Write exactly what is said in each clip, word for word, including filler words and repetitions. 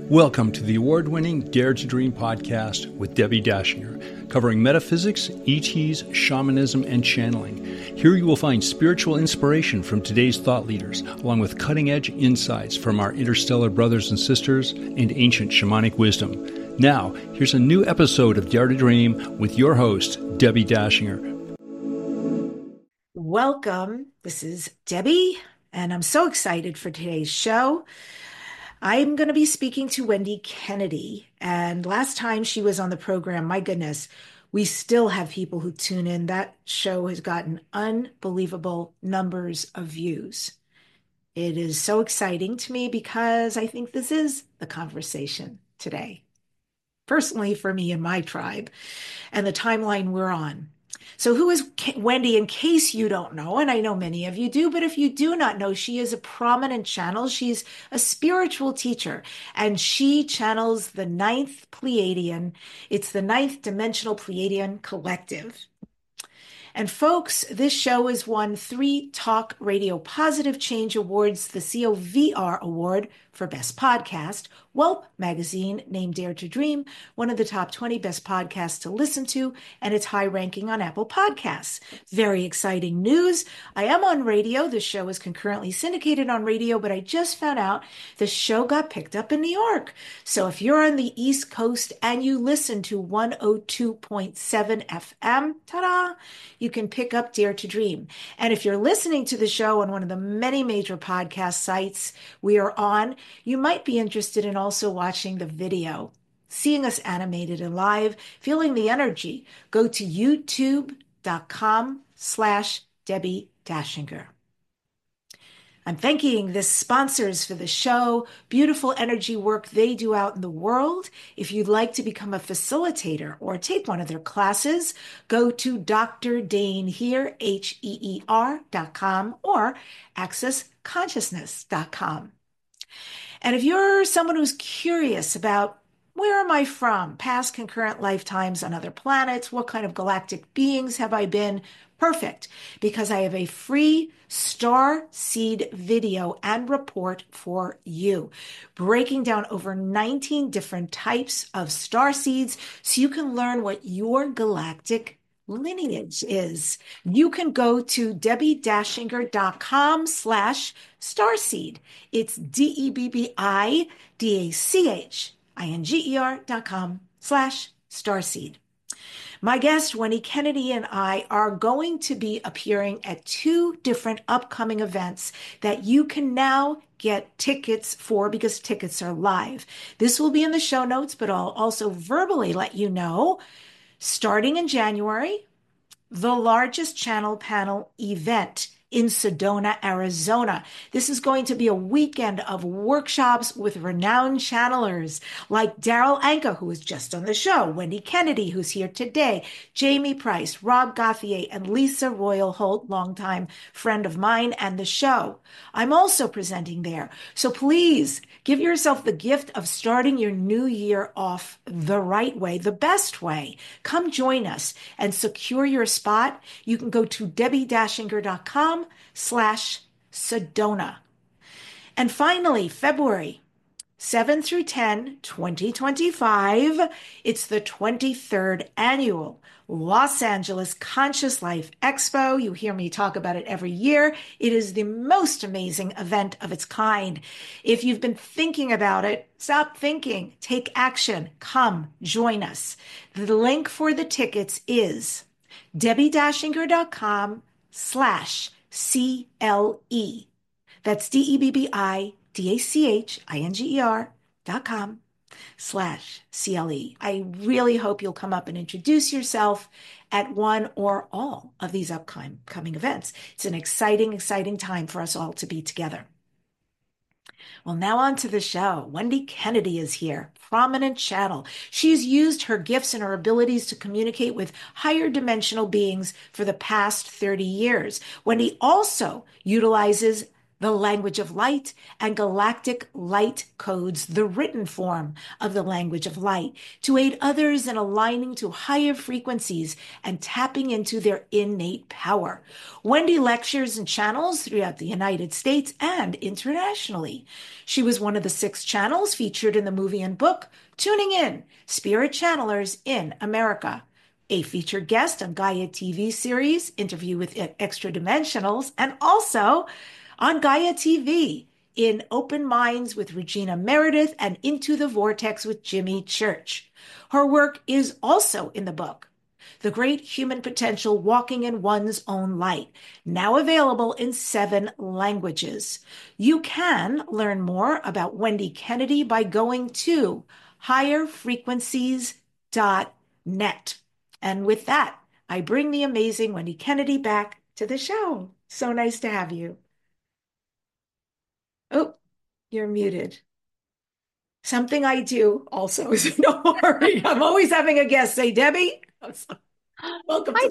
Welcome to the award-winning Dare to Dream podcast with Debbie Dashinger, covering metaphysics, E Ts, shamanism, and channeling. Here you will find spiritual inspiration from today's thought leaders, along with cutting-edge insights from our interstellar brothers and sisters and ancient shamanic wisdom. Now, here's a new episode of Dare to Dream with your host, Debbie Dashinger. Welcome. This is Debbie, and I'm so excited for today's show. I'm going to be speaking to Wendy Kennedy, and last time she was on the program, my goodness, we still have people who tune in. That show has gotten unbelievable numbers of views. It is so exciting to me because I think this is the conversation today, personally for me and my tribe, and the timeline we're on. So who is Wendy, in case you don't know, and I know many of you do, but if you do not know, she is a prominent channel. She's a spiritual teacher, and she channels the ninth Pleiadian. It's the ninth dimensional Pleiadian collective. And folks, this show has won three Talk Radio Positive Change Awards, the C O V R Award for Best Podcast, Whelp Magazine named Dare to Dream one of the top twenty best podcasts to listen to, and it's high ranking on Apple Podcasts. Very exciting news. I am on radio. The show is concurrently syndicated on radio, but I just found out the show got picked up in New York. So if you're on the East Coast and you listen to one oh two point seven F M, ta-da, you can pick up Dare to Dream. And if you're listening to the show on one of the many major podcast sites we are on, you might be interested in also watching the video, seeing us animated and live, feeling the energy. Go to youtube.com slash Debbie Dashinger. I'm thanking the sponsors for the show, beautiful energy work they do out in the world. If you'd like to become a facilitator or take one of their classes, go to Doctor Dane Heer, H E E R dot com or access consciousness dot com. And if you're someone who's curious about where am I from, past concurrent lifetimes on other planets, what kind of galactic beings have I been, perfect, because I have a free star seed video and report for you, breaking down over nineteen different types of star seeds so you can learn what your galactic lineage is. You can go to debbiedashinger.com slash starseed. It's D E B B I D A C H I N G E R dot com slash starseed. My guest, Wendy Kennedy, and I are going to be appearing at two different upcoming events that you can now get tickets for because tickets are live. This will be in the show notes, but I'll also verbally let you know. Starting in January, the largest channel panel event in Sedona, Arizona. This is going to be a weekend of workshops with renowned channelers like Daryl Anka, who was just on the show, Wendy Kennedy, who's here today, Jamie Price, Rob Gauthier, and Lisa Royal Holt, longtime friend of mine and the show. I'm also presenting there. So please give yourself the gift of starting your new year off the right way, the best way. Come join us and secure your spot. You can go to debbiedashinger.com slash Sedona. And finally, February seventh through tenth, twenty twenty-five, it's the twenty-third annual Los Angeles Conscious Life Expo. You hear me talk about it every year. It is the most amazing event of its kind. If you've been thinking about it, stop thinking, take action, come join us. The link for the tickets is debbiedashinger.com slash C L E. That's D E B B I D A C H I N G E R dot com slash C L E. I really hope you'll come up and introduce yourself at one or all of these upcoming events. It's an exciting, exciting time for us all to be together. Well, now on to the show. Wendy Kennedy is here, prominent channel. She's used her gifts and her abilities to communicate with higher dimensional beings for the past thirty years. Wendy also utilizes The Language of Light, and Galactic Light Codes, the written form of the language of light, to aid others in aligning to higher frequencies and tapping into their innate power. Wendy lectures and channels throughout the United States and internationally. She was one of the six channels featured in the movie and book, Tuning In, Spirit Channelers in America. A featured guest on Gaia T V series, Interview with Extra Dimensionals, and also on Gaia T V in Open Minds with Regina Meredith and Into the Vortex with Jimmy Church. Her work is also in the book, The Great Human Potential Walking in One's Own Light, now available in seven languages. You can learn more about Wendy Kennedy by going to higher frequencies dot net. And with that, I bring the amazing Wendy Kennedy back to the show. So nice to have you. Oh, you're muted. Something I do also, so don't worry. I'm always having a guest say, Debbie. Welcome Hi, to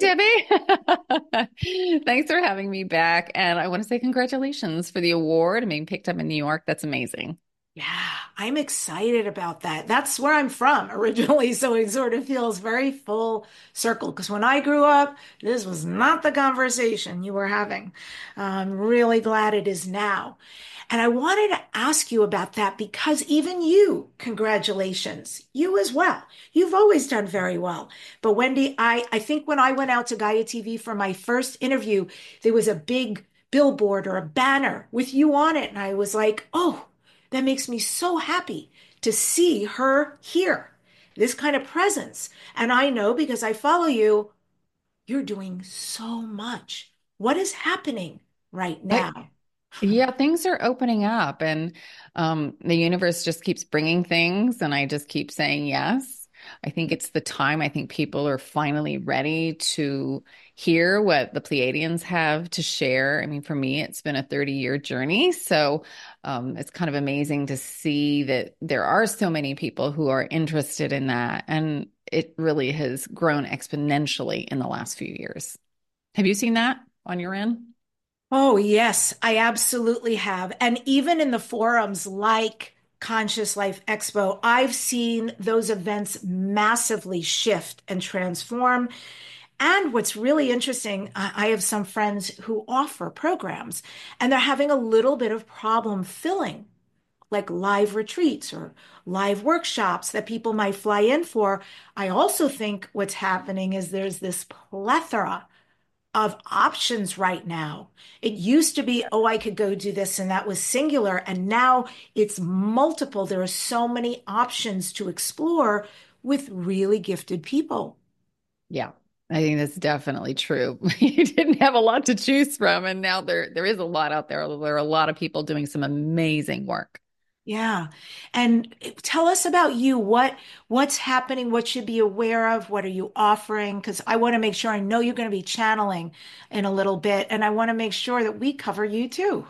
Debbie. Thanks for having me back. And I want to say congratulations for the award and being picked up in New York. That's amazing. Yeah, I'm excited about that. That's where I'm from originally, so it sort of feels very full circle. Because when I grew up, this was not the conversation you were having. I'm really glad it is now. And I wanted to ask you about that because even you, congratulations, you as well. You've always done very well. But Wendy, I, I think when I went out to Gaia T V for my first interview, there was a big billboard or a banner with you on it. And I was like, oh, that makes me so happy to see her here, this kind of presence. And I know because I follow you, you're doing so much. What is happening right I, now? yeah, things are opening up and um, the universe just keeps bringing things and I just keep saying yes. I think it's the time. I think people are finally ready to hear what the Pleiadians have to share. I mean, for me, it's been a thirty year journey. So um, it's kind of amazing to see that there are so many people who are interested in that. And it really has grown exponentially in the last few years. Have you seen that on your end? Oh, yes, I absolutely have. And even in the forums like Conscious Life Expo, I've seen those events massively shift and transform. And what's really interesting, I I have some friends who offer programs and they're having a little bit of problem filling, like live retreats or live workshops that people might fly in for. I also think what's happening is there's this plethora of options right now. It used to be, oh, I could go do this, and that was singular. And now it's multiple. There are so many options to explore with really gifted people. Yeah, I think that's definitely true. You didn't have a lot to choose from, and now there there is a lot out there. There are a lot of people doing some amazing work. Yeah. And tell us about you. What what's happening? What should be aware of? What are you offering? Because I want to make sure I know you're going to be channeling in a little bit, and I want to make sure that we cover you too.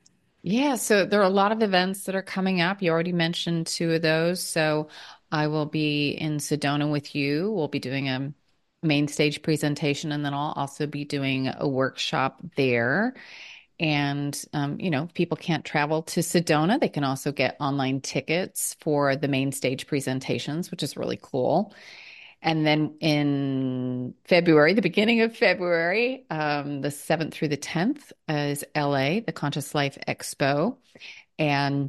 Yeah, so there are a lot of events that are coming up. You already mentioned two of those. So I will be in Sedona with you. We'll be doing a main stage presentation, and then I'll also be doing a workshop there. And, um, you know, if people can't travel to Sedona, they can also get online tickets for the main stage presentations, which is really cool. And then in February, the beginning of February, um, the seventh through the tenth is L A, the Conscious Life Expo. And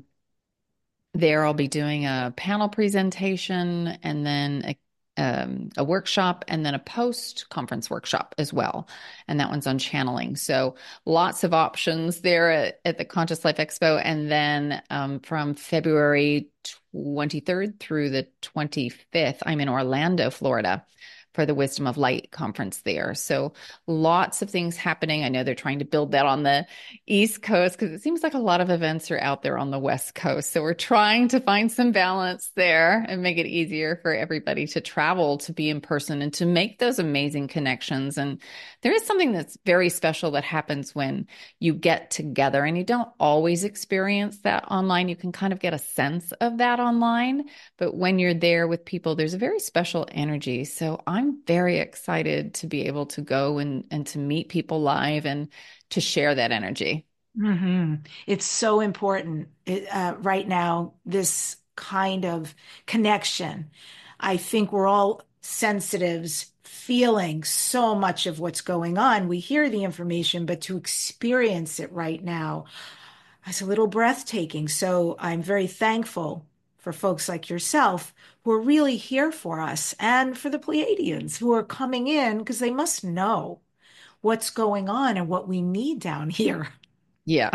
there I'll be doing a panel presentation and then a um, a workshop and then a post conference workshop as well. And that one's on channeling. So lots of options there at, at the Conscious Life Expo. And then um, from February twenty-third through the twenty-fifth, I'm in Orlando, Florida for the Wisdom of Light conference there. So lots of things happening. I know they're trying to build that on the East Coast because it seems like a lot of events are out there on the West Coast. So we're trying to find some balance there and make it easier for everybody to travel, to be in person and to make those amazing connections. And there is something that's very special that happens when you get together, and you don't always experience that online. You can kind of get a sense of that online, but when you're there with people, there's a very special energy. So I'm I'm very excited to be able to go and, and to meet people live and to share that energy. hmm It's so important it, uh, right now, this kind of connection. I think we're all sensitives, feeling so much of what's going on. We hear the information, but to experience it right now is a little breathtaking. So I'm very thankful for folks like yourself who are really here for us and for the Pleiadians who are coming in because they must know what's going on and what we need down here. Yeah.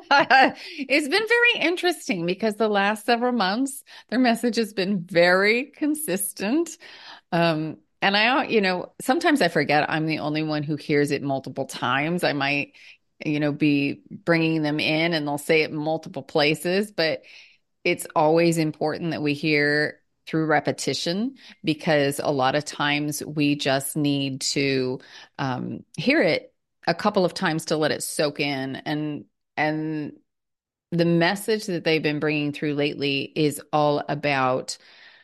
It's been very interesting because the last several months, their message has been very consistent. Um, and I, you know, sometimes I forget I'm the only one who hears it multiple times. I might, you know, be bringing them in and they'll say it in multiple places, but it's always important that we hear through repetition because a lot of times we just need to um, hear it a couple of times to let it soak in. And and the message that they've been bringing through lately is all about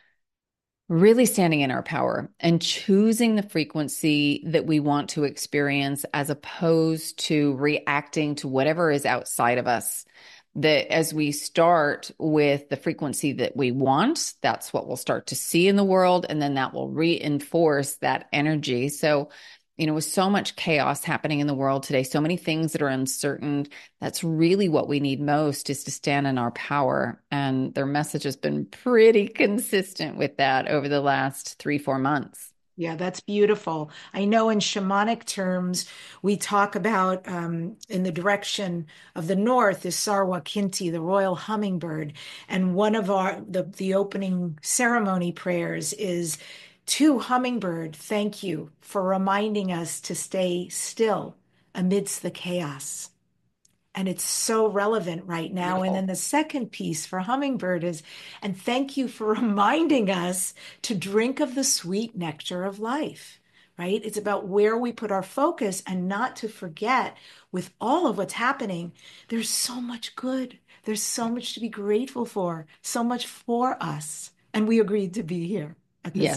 really standing in our power and choosing the frequency that we want to experience as opposed to reacting to whatever is outside of us. That as we start with the frequency that we want, that's what we'll start to see in the world. And then that will reinforce that energy. So, you know, with so much chaos happening in the world today, so many things that are uncertain, that's really what we need most is to stand in our power. And their message has been pretty consistent with that over the last three, four months. Yeah, that's beautiful. I know in shamanic terms, we talk about um, in the direction of the north is Sarwa Kinti, the royal hummingbird. And one of our the, the opening ceremony prayers is to Hummingbird, thank you for reminding us to stay still amidst the chaos. And it's so relevant right now. And then Beautiful. the second piece for Hummingbird is, and thank you for reminding us to drink of the sweet nectar of life, right? It's about where we put our focus and not to forget with all of what's happening, there's so much good. There's so much to be grateful for, so much for us. And we agreed to be here at this. Yes.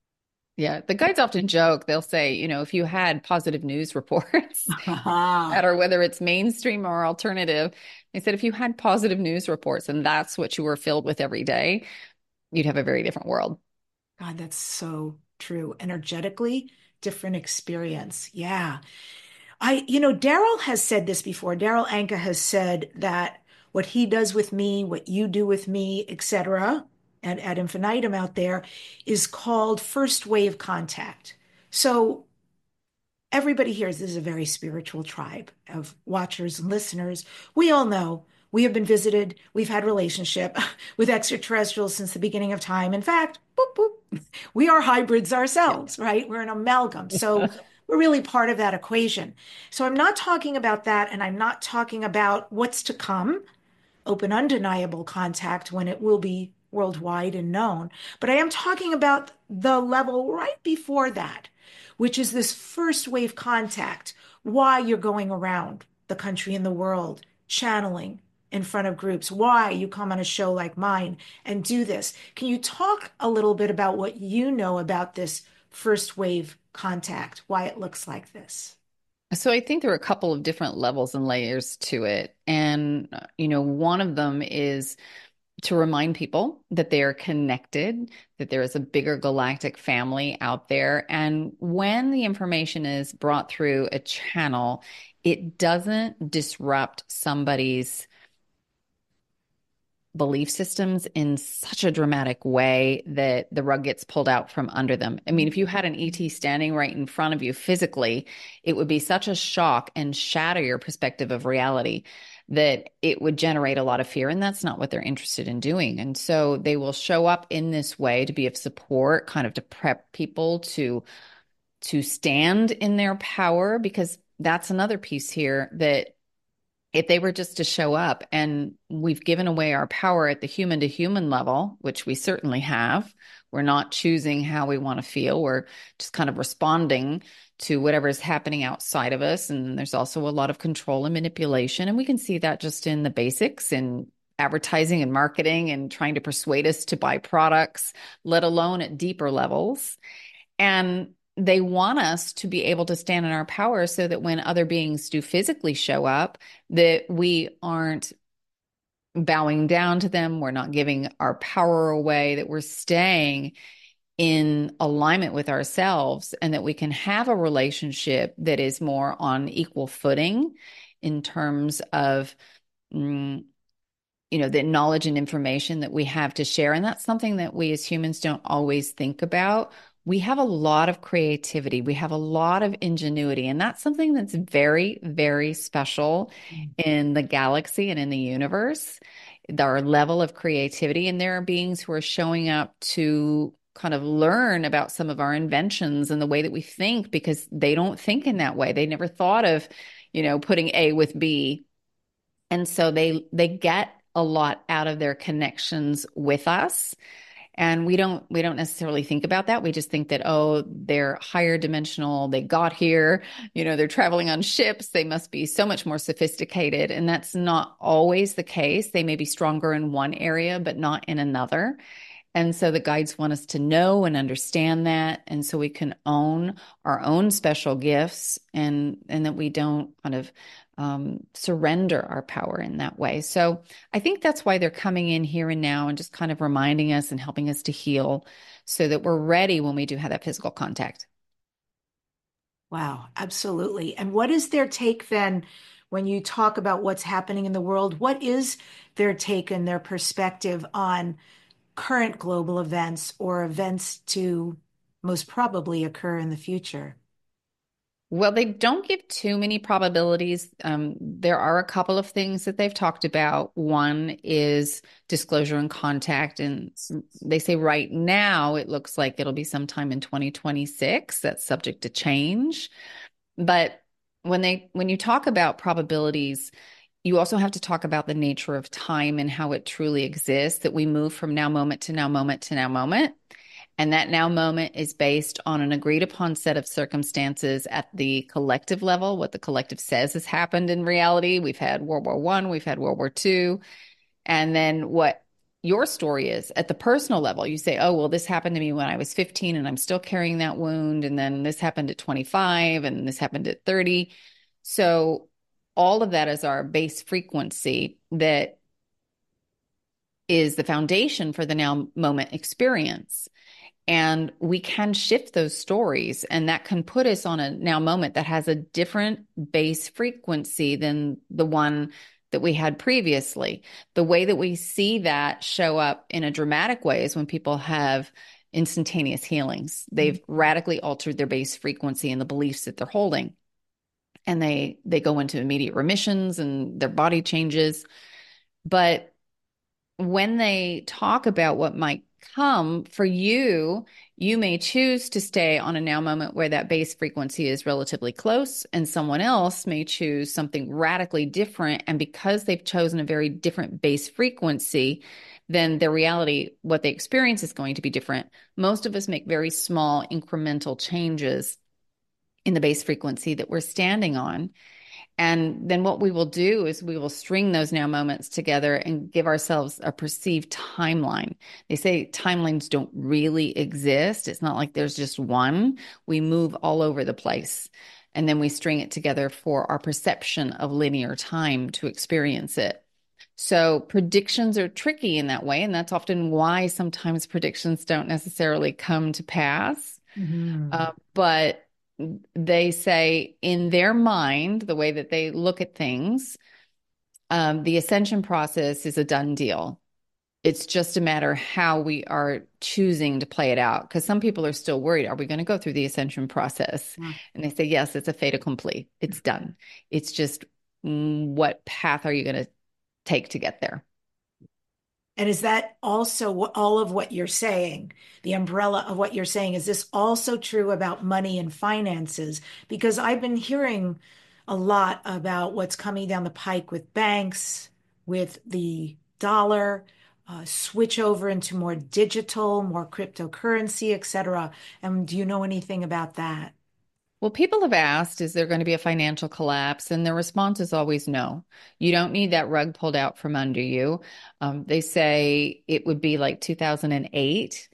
Yeah. The guides often joke, they'll say, you know, if you had positive news reports, matter whether it's mainstream or alternative. They said if you had positive news reports and that's what you were filled with every day, you'd have a very different world. God, that's so true. Energetically, different experience. Yeah. I, you know, Daryl has said this before. Daryl Anka has said that what he does with me, what you do with me, et cetera, and ad infinitum out there is called first wave contact. So everybody here is this is a very spiritual tribe of watchers and listeners. We all know we have been visited, we've had relationship with extraterrestrials since the beginning of time. In fact, boop, boop, we are hybrids ourselves, right? We're an amalgam. So we're really part of that equation. So I'm not talking about that, and I'm not talking about what's to come, open, undeniable contact when it will be worldwide and known. But I am talking about the level right before that, which is this first wave contact, why you're going around the country and the world channeling in front of groups, why you come on a show like mine and do this. Can you talk a little bit about what you know about this first wave contact, why it looks like this? So I think there are a couple of different levels and layers to it. And, uh, you know, one of them is to remind people that they are connected, that there is a bigger galactic family out there. And when the information is brought through a channel, it doesn't disrupt somebody's belief systems in such a dramatic way that the rug gets pulled out from under them. I mean, if you had an E T standing right in front of you physically, it would be such a shock and shatter your perspective of reality that it would generate a lot of fear. And that's not what they're interested in doing. And so they will show up in this way to be of support, kind of to prep people to to stand in their power, because that's another piece here that if they were just to show up and we've given away our power at the human to human level, which we certainly have, we're not choosing how we want to feel. We're just kind of responding to whatever is happening outside of us. And there's also a lot of control and manipulation. And we can see that just in the basics in advertising and marketing and trying to persuade us to buy products, let alone at deeper levels. And they want us to be able to stand in our power so that when other beings do physically show up, that we aren't bowing down to them, we're not giving our power away, that we're staying in alignment with ourselves, and that we can have a relationship that is more on equal footing in terms of mm, you know, the knowledge and information that we have to share. And that's something that we as humans don't always think about. We have a lot of creativity. We have a lot of ingenuity. And that's something that's very, very special in the galaxy and in the universe, our level of creativity. And there are beings who are showing up to kind of learn about some of our inventions and the way that we think, because they don't think in that way. They never thought of, you know, putting A with B. And so they they get a lot out of their connections with us. And we don't we don't necessarily think about that. We just think that, oh, they're higher dimensional, they got here, you know, they're traveling on ships, they must be so much more sophisticated. And that's not always the case. They may be stronger in one area, but not in another. And so the guides want us to know and understand that. And so we can own our own special gifts, and, and that we don't kind of um, surrender our power in that way. So I think that's why they're coming in here and now and just kind of reminding us and helping us to heal so that we're ready when we do have that physical contact. Wow, absolutely. And what is their take then when you talk about what's happening in the world? What is their take and their perspective on current global events or events to most probably occur in the future? Well, they don't give too many probabilities. Um, there are a couple of things that they've talked about. One is disclosure and contact. And they say right now it looks like it'll be sometime in twenty twenty-six. That's subject to change. But when they when you talk about probabilities, you also have to talk about the nature of time and how it truly exists, that we move from now moment to now moment to now moment. And that now moment is based on an agreed upon set of circumstances at the collective level, what the collective says has happened in reality. We've had World War One, we've had World War Two, and then what your story is at the personal level. You say, oh, well, this happened to me when I was fifteen and I'm still carrying that wound. And then this happened at twenty-five and this happened at thirty. So all of that is our base frequency that is the foundation for the now moment experience. And we can shift those stories, and that can put us on a now moment that has a different base frequency than the one that we had previously. The way that we see that show up in a dramatic way is when people have instantaneous healings. They've radically altered their base frequency and the beliefs that they're holding. And they they go into immediate remissions and their body changes. But when they talk about what might come for you, you may choose to stay on a now moment where that base frequency is relatively close, and someone else may choose something radically different. And because they've chosen a very different base frequency, then their reality, what they experience, is going to be different. Most of us make very small incremental changes in the base frequency that we're standing on. And then what we will do is we will string those now moments together and give ourselves a perceived timeline. They say timelines don't really exist. It's not like there's just one. We move all over the place. And then we string it together for our perception of linear time to experience it. So predictions are tricky in that way. And that's often why sometimes predictions don't necessarily come to pass. Mm-hmm. Uh, but they say in their mind, the way that they look at things, um, the ascension process is a done deal. It's just a matter how we are choosing to play it out. Because some people are still worried, are we going to go through the ascension process? Yeah. And they say, yes, it's a fait accompli. It's done. It's just mm, what path are you going to take to get there? And is that also all of what you're saying, the umbrella of what you're saying? Is this also true about money and finances? Because I've been hearing a lot about what's coming down the pike with banks, with the dollar, uh, switch over into more digital, more cryptocurrency, et cetera. And do you know anything about that? Well, people have asked, is there going to be a financial collapse? And the response is always no. You don't need that rug pulled out from under you. Um, they say it would be like two thousand eight.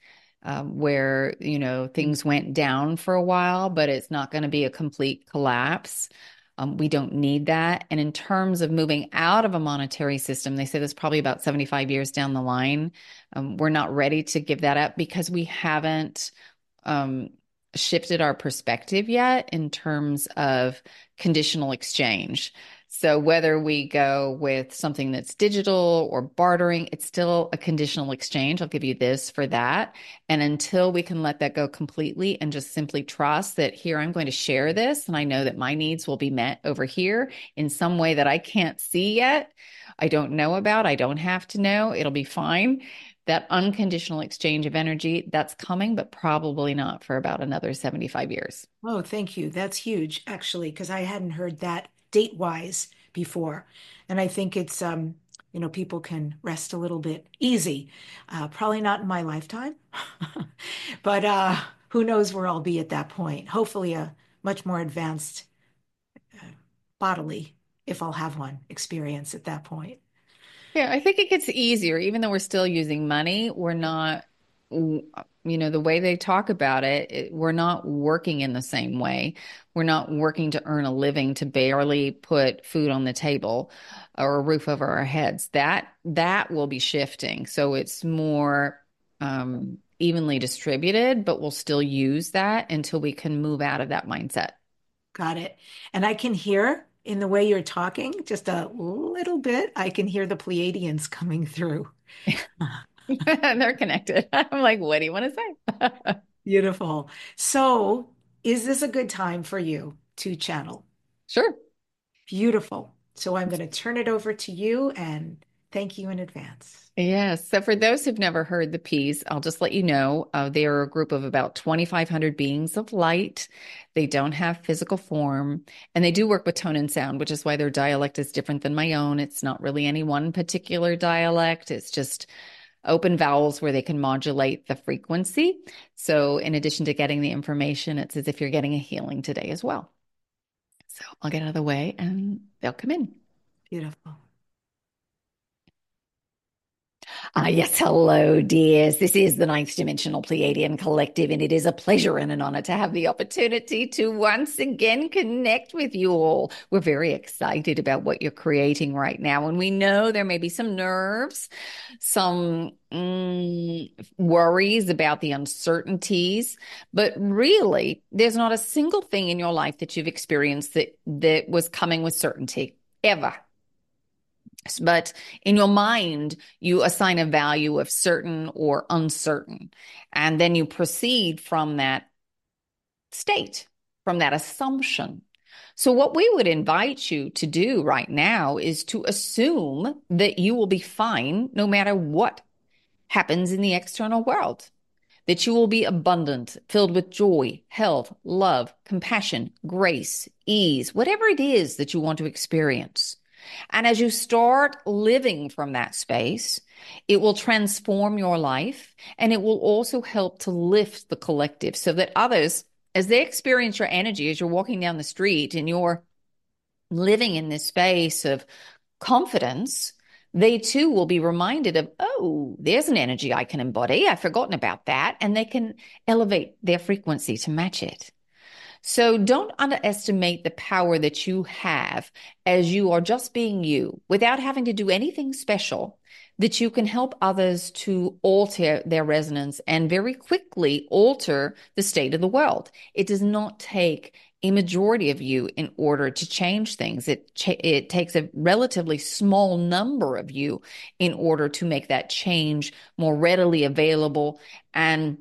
um, where, you know, things went down for a while, but it's not going to be a complete collapse. Um, we don't need that. And in terms of moving out of a monetary system, they say that's probably about seventy-five years down the line. Um, we're not ready to give that up because we haven't um, shifted our perspective yet in terms of conditional exchange. So whether we go with something that's digital or bartering, it's still a conditional exchange. I'll give you this for that. And until we can let that go completely and just simply trust that here, I'm going to share this, and I know that my needs will be met over here in some way that I can't see yet, I don't know about, I don't have to know, it'll be fine. That unconditional exchange of energy, that's coming, but probably not for about another seventy-five years. Oh, thank you. That's huge, actually, because I hadn't heard that date-wise before. And I think it's, um, you know, people can rest a little bit easy. Uh, probably not in my lifetime, but uh, who knows where I'll be at that point. Hopefully a much more advanced uh, bodily, if I'll have one, experience at that point. Yeah, I think it gets easier, even though we're still using money. We're not, you know, the way they talk about it, it, we're not working in the same way. We're not working to earn a living to barely put food on the table or a roof over our heads. That that will be shifting. So it's more um, evenly distributed, but we'll still use that until we can move out of that mindset. Got it. And I can hear in the way you're talking, just a little bit, I can hear the Pleiadians coming through. They're connected. I'm like, what do you want to say? Beautiful. So, is this a good time for you to channel? Sure. Beautiful. So, I'm going to turn it over to you and thank you in advance. Yes. So for those who've never heard the P's, I'll just let you know uh, they are a group of about twenty-five hundred beings of light. They don't have physical form, and they do work with tone and sound, which is why their dialect is different than my own. It's not really any one particular dialect. It's just open vowels where they can modulate the frequency. So in addition to getting the information, it's as if you're getting a healing today as well. So I'll get out of the way and they'll come in. Beautiful. Ah, yes, hello, dears. This is the Ninth Dimensional Pleiadian Collective, and it is a pleasure and an honor to have the opportunity to once again connect with you all. We're very excited about what you're creating right now, and we know there may be some nerves, some mm, worries about the uncertainties, but really, there's not a single thing in your life that you've experienced that, that was coming with certainty, ever. But in your mind, you assign a value of certain or uncertain, and then you proceed from that state, from that assumption. So what we would invite you to do right now is to assume that you will be fine no matter what happens in the external world, that you will be abundant, filled with joy, health, love, compassion, grace, ease, whatever it is that you want to experience. And as you start living from that space, it will transform your life, and it will also help to lift the collective so that others, as they experience your energy, as you're walking down the street and you're living in this space of confidence, they too will be reminded of, oh, there's an energy I can embody. I've forgotten about that. And they can elevate their frequency to match it. So don't underestimate the power that you have as you are just being you without having to do anything special, that you can help others to alter their resonance and very quickly alter the state of the world. It does not take a majority of you in order to change things. It, ch- it takes a relatively small number of you in order to make that change more readily available. And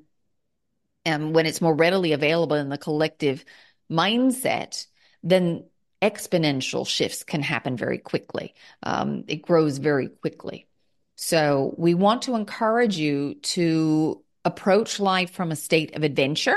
And when it's more readily available in the collective mindset, then exponential shifts can happen very quickly. Um, it grows very quickly. So we want to encourage you to approach life from a state of adventure.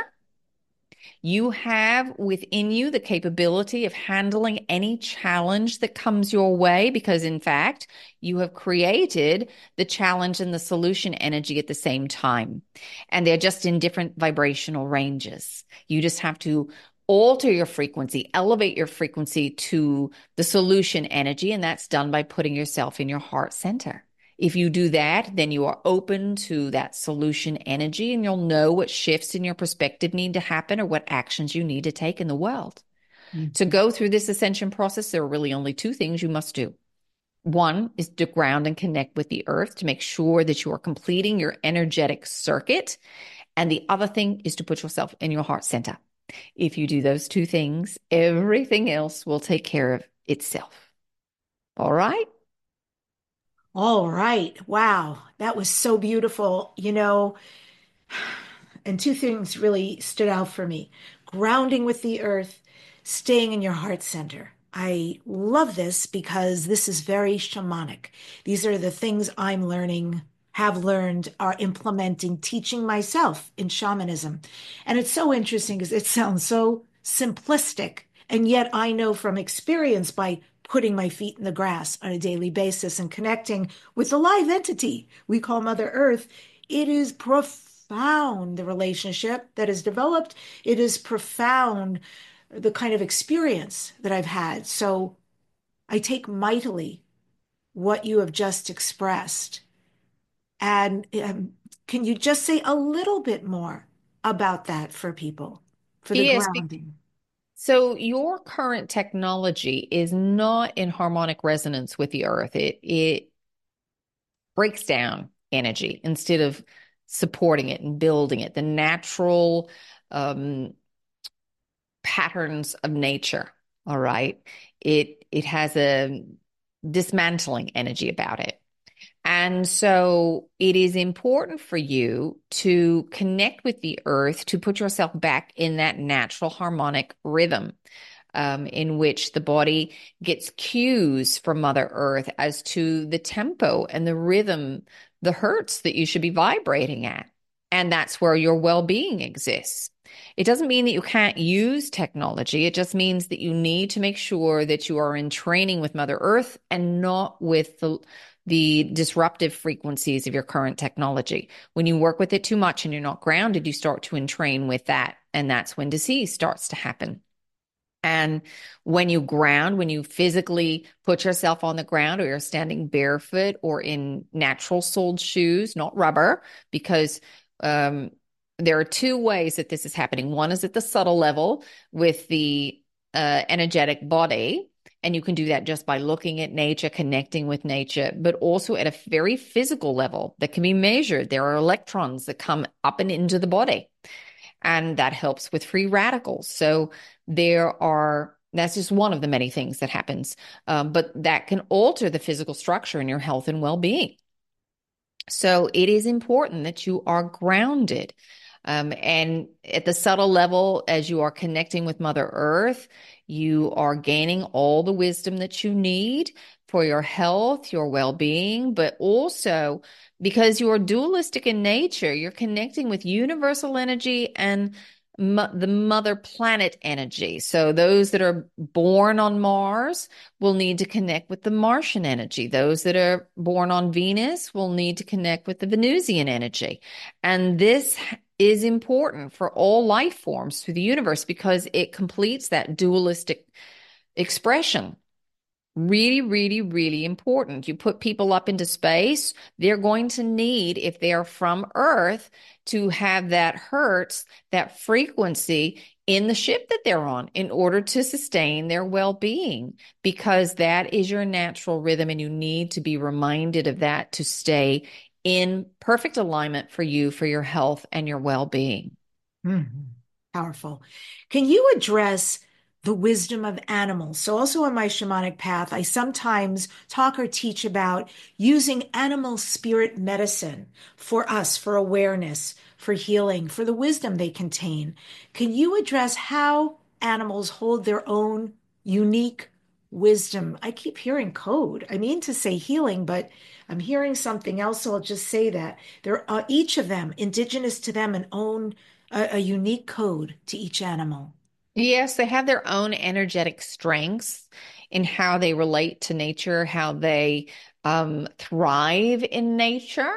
You have within you the capability of handling any challenge that comes your way because, in fact, you have created the challenge and the solution energy at the same time. And they're just in different vibrational ranges. You just have to alter your frequency, elevate your frequency to the solution energy, and that's done by putting yourself in your heart center. If you do that, then you are open to that solution energy and you'll know what shifts in your perspective need to happen or what actions you need to take in the world. Mm. To go through this ascension process, there are really only two things you must do. One is to ground and connect with the earth to make sure that you are completing your energetic circuit. And the other thing is to put yourself in your heart center. If you do those two things, everything else will take care of itself. All right? All right. Wow. That was so beautiful. You know, and two things really stood out for me: grounding with the earth, staying in your heart center. I love this because this is very shamanic. These are the things I'm learning, have learned, are implementing, teaching myself in shamanism. And it's so interesting because it sounds so simplistic. And yet I know from experience by putting my feet in the grass on a daily basis and connecting with the live entity we call Mother Earth, it is profound, the relationship that is developed. It is profound, the kind of experience that I've had. So I take mightily what you have just expressed. And um, can you just say a little bit more about that for people, for the Yes. grounding? So your current technology is not in harmonic resonance with the earth. It it breaks down energy instead of supporting it and building it. The natural um, patterns of nature. All right. It it has a dismantling energy about it. And so it is important for you to connect with the earth to put yourself back in that natural harmonic rhythm, um, in which the body gets cues from Mother Earth as to the tempo and the rhythm, the hertz that you should be vibrating at. And that's where your well-being exists. It doesn't mean that you can't use technology. It just means that you need to make sure that you are in training with Mother Earth and not with the the disruptive frequencies of your current technology. When you work with it too much and you're not grounded, you start to entrain with that. And that's when disease starts to happen. And when you ground, when you physically put yourself on the ground or you're standing barefoot or in natural soled shoes, not rubber, because um, there are two ways that this is happening. One is at the subtle level with the uh, energetic body. And you can do that just by looking at nature, connecting with nature, but also at a very physical level that can be measured. There are electrons that come up and into the body, and that helps with free radicals. So there are, that's just one of the many things that happens, um, but that can alter the physical structure in your health and well-being. So it is important that you are grounded. Um, and at the subtle level, as you are connecting with Mother Earth, you are gaining all the wisdom that you need for your health, your well-being, but also because you are dualistic in nature, you're connecting with universal energy and mo- the mother planet energy. So those that are born on Mars will need to connect with the Martian energy. Those that are born on Venus will need to connect with the Venusian energy. And this is important for all life forms through the universe because it completes that dualistic expression. Really, really, really important. You put people up into space, they're going to need, if they are from Earth, to have that hertz, that frequency in the ship that they're on in order to sustain their well-being, because that is your natural rhythm and you need to be reminded of that to stay in perfect alignment for you, for your health and your well-being. Mhm. Powerful. Can you address the wisdom of animals? So, also on my shamanic path, I sometimes talk or teach about using animal spirit medicine for us, for awareness, for healing, for the wisdom they contain. Can you address how animals hold their own unique wisdom? I keep hearing code. I mean to say healing, but I'm hearing something else, so I'll just say that. They're uh, each of them, indigenous to them, and own a, a unique code to each animal. Yes, they have their own energetic strengths in how they relate to nature, how they um, thrive in nature.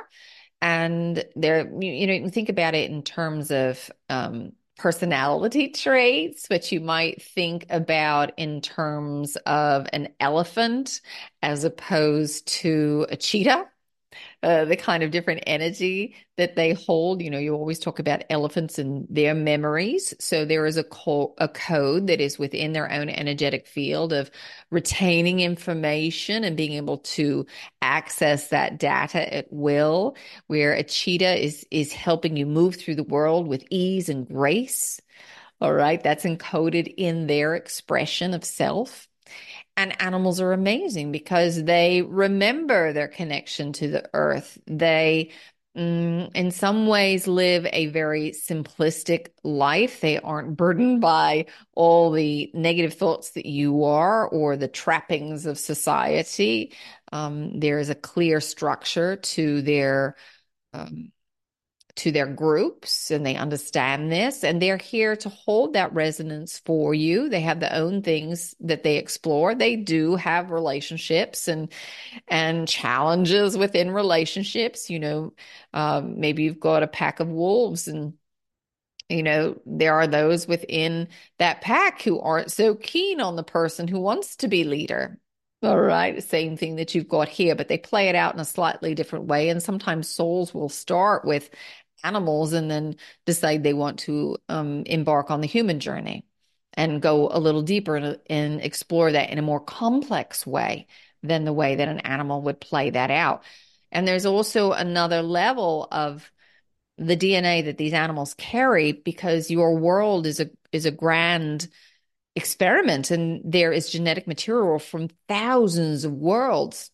And they're, you, you know, you can think about it in terms of um, personality traits, which you might think about in terms of an elephant as opposed to a cheetah. uh, the kind of different energy that they hold. You know, you always talk about elephants and their memories. So there is a, co- a code that is within their own energetic field of retaining information and being able to access that data at will, where a cheetah is is helping you move through the world with ease and grace. All right, that's encoded in their expression of self. And animals are amazing because they remember their connection to the earth. They, mm, in some ways, live a very simplistic life. They aren't burdened by all the negative thoughts that you are or the trappings of society. Um, there is a clear structure to their um, to their groups, and they understand this, and they're here to hold that resonance for you. They have their own things that they explore. They do have relationships and and challenges within relationships. You know, um, maybe you've got a pack of wolves, and you know, there are those within that pack who aren't so keen on the person who wants to be leader. All right, same thing that you've got here, but they play it out in a slightly different way. And sometimes souls will start with animals and then decide they want to um, embark on the human journey and go a little deeper and, and explore that in a more complex way than the way that an animal would play that out. And there's also another level of the D N A that these animals carry, because your world is a is a grand experiment, and there is genetic material from thousands of worlds,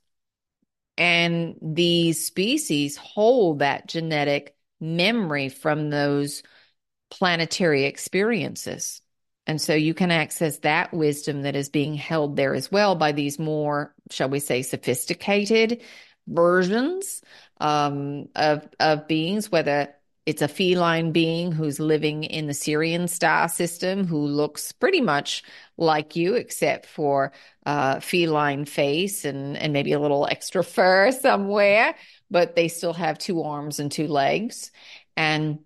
and these species hold that genetic memory from those planetary experiences. And so you can access that wisdom that is being held there as well by these more, shall we say, sophisticated versions um, of of beings, whether it's a feline being who's living in the Sirian star system, who looks pretty much like you, except for uh, feline face and and maybe a little extra fur somewhere, but they still have two arms and two legs. And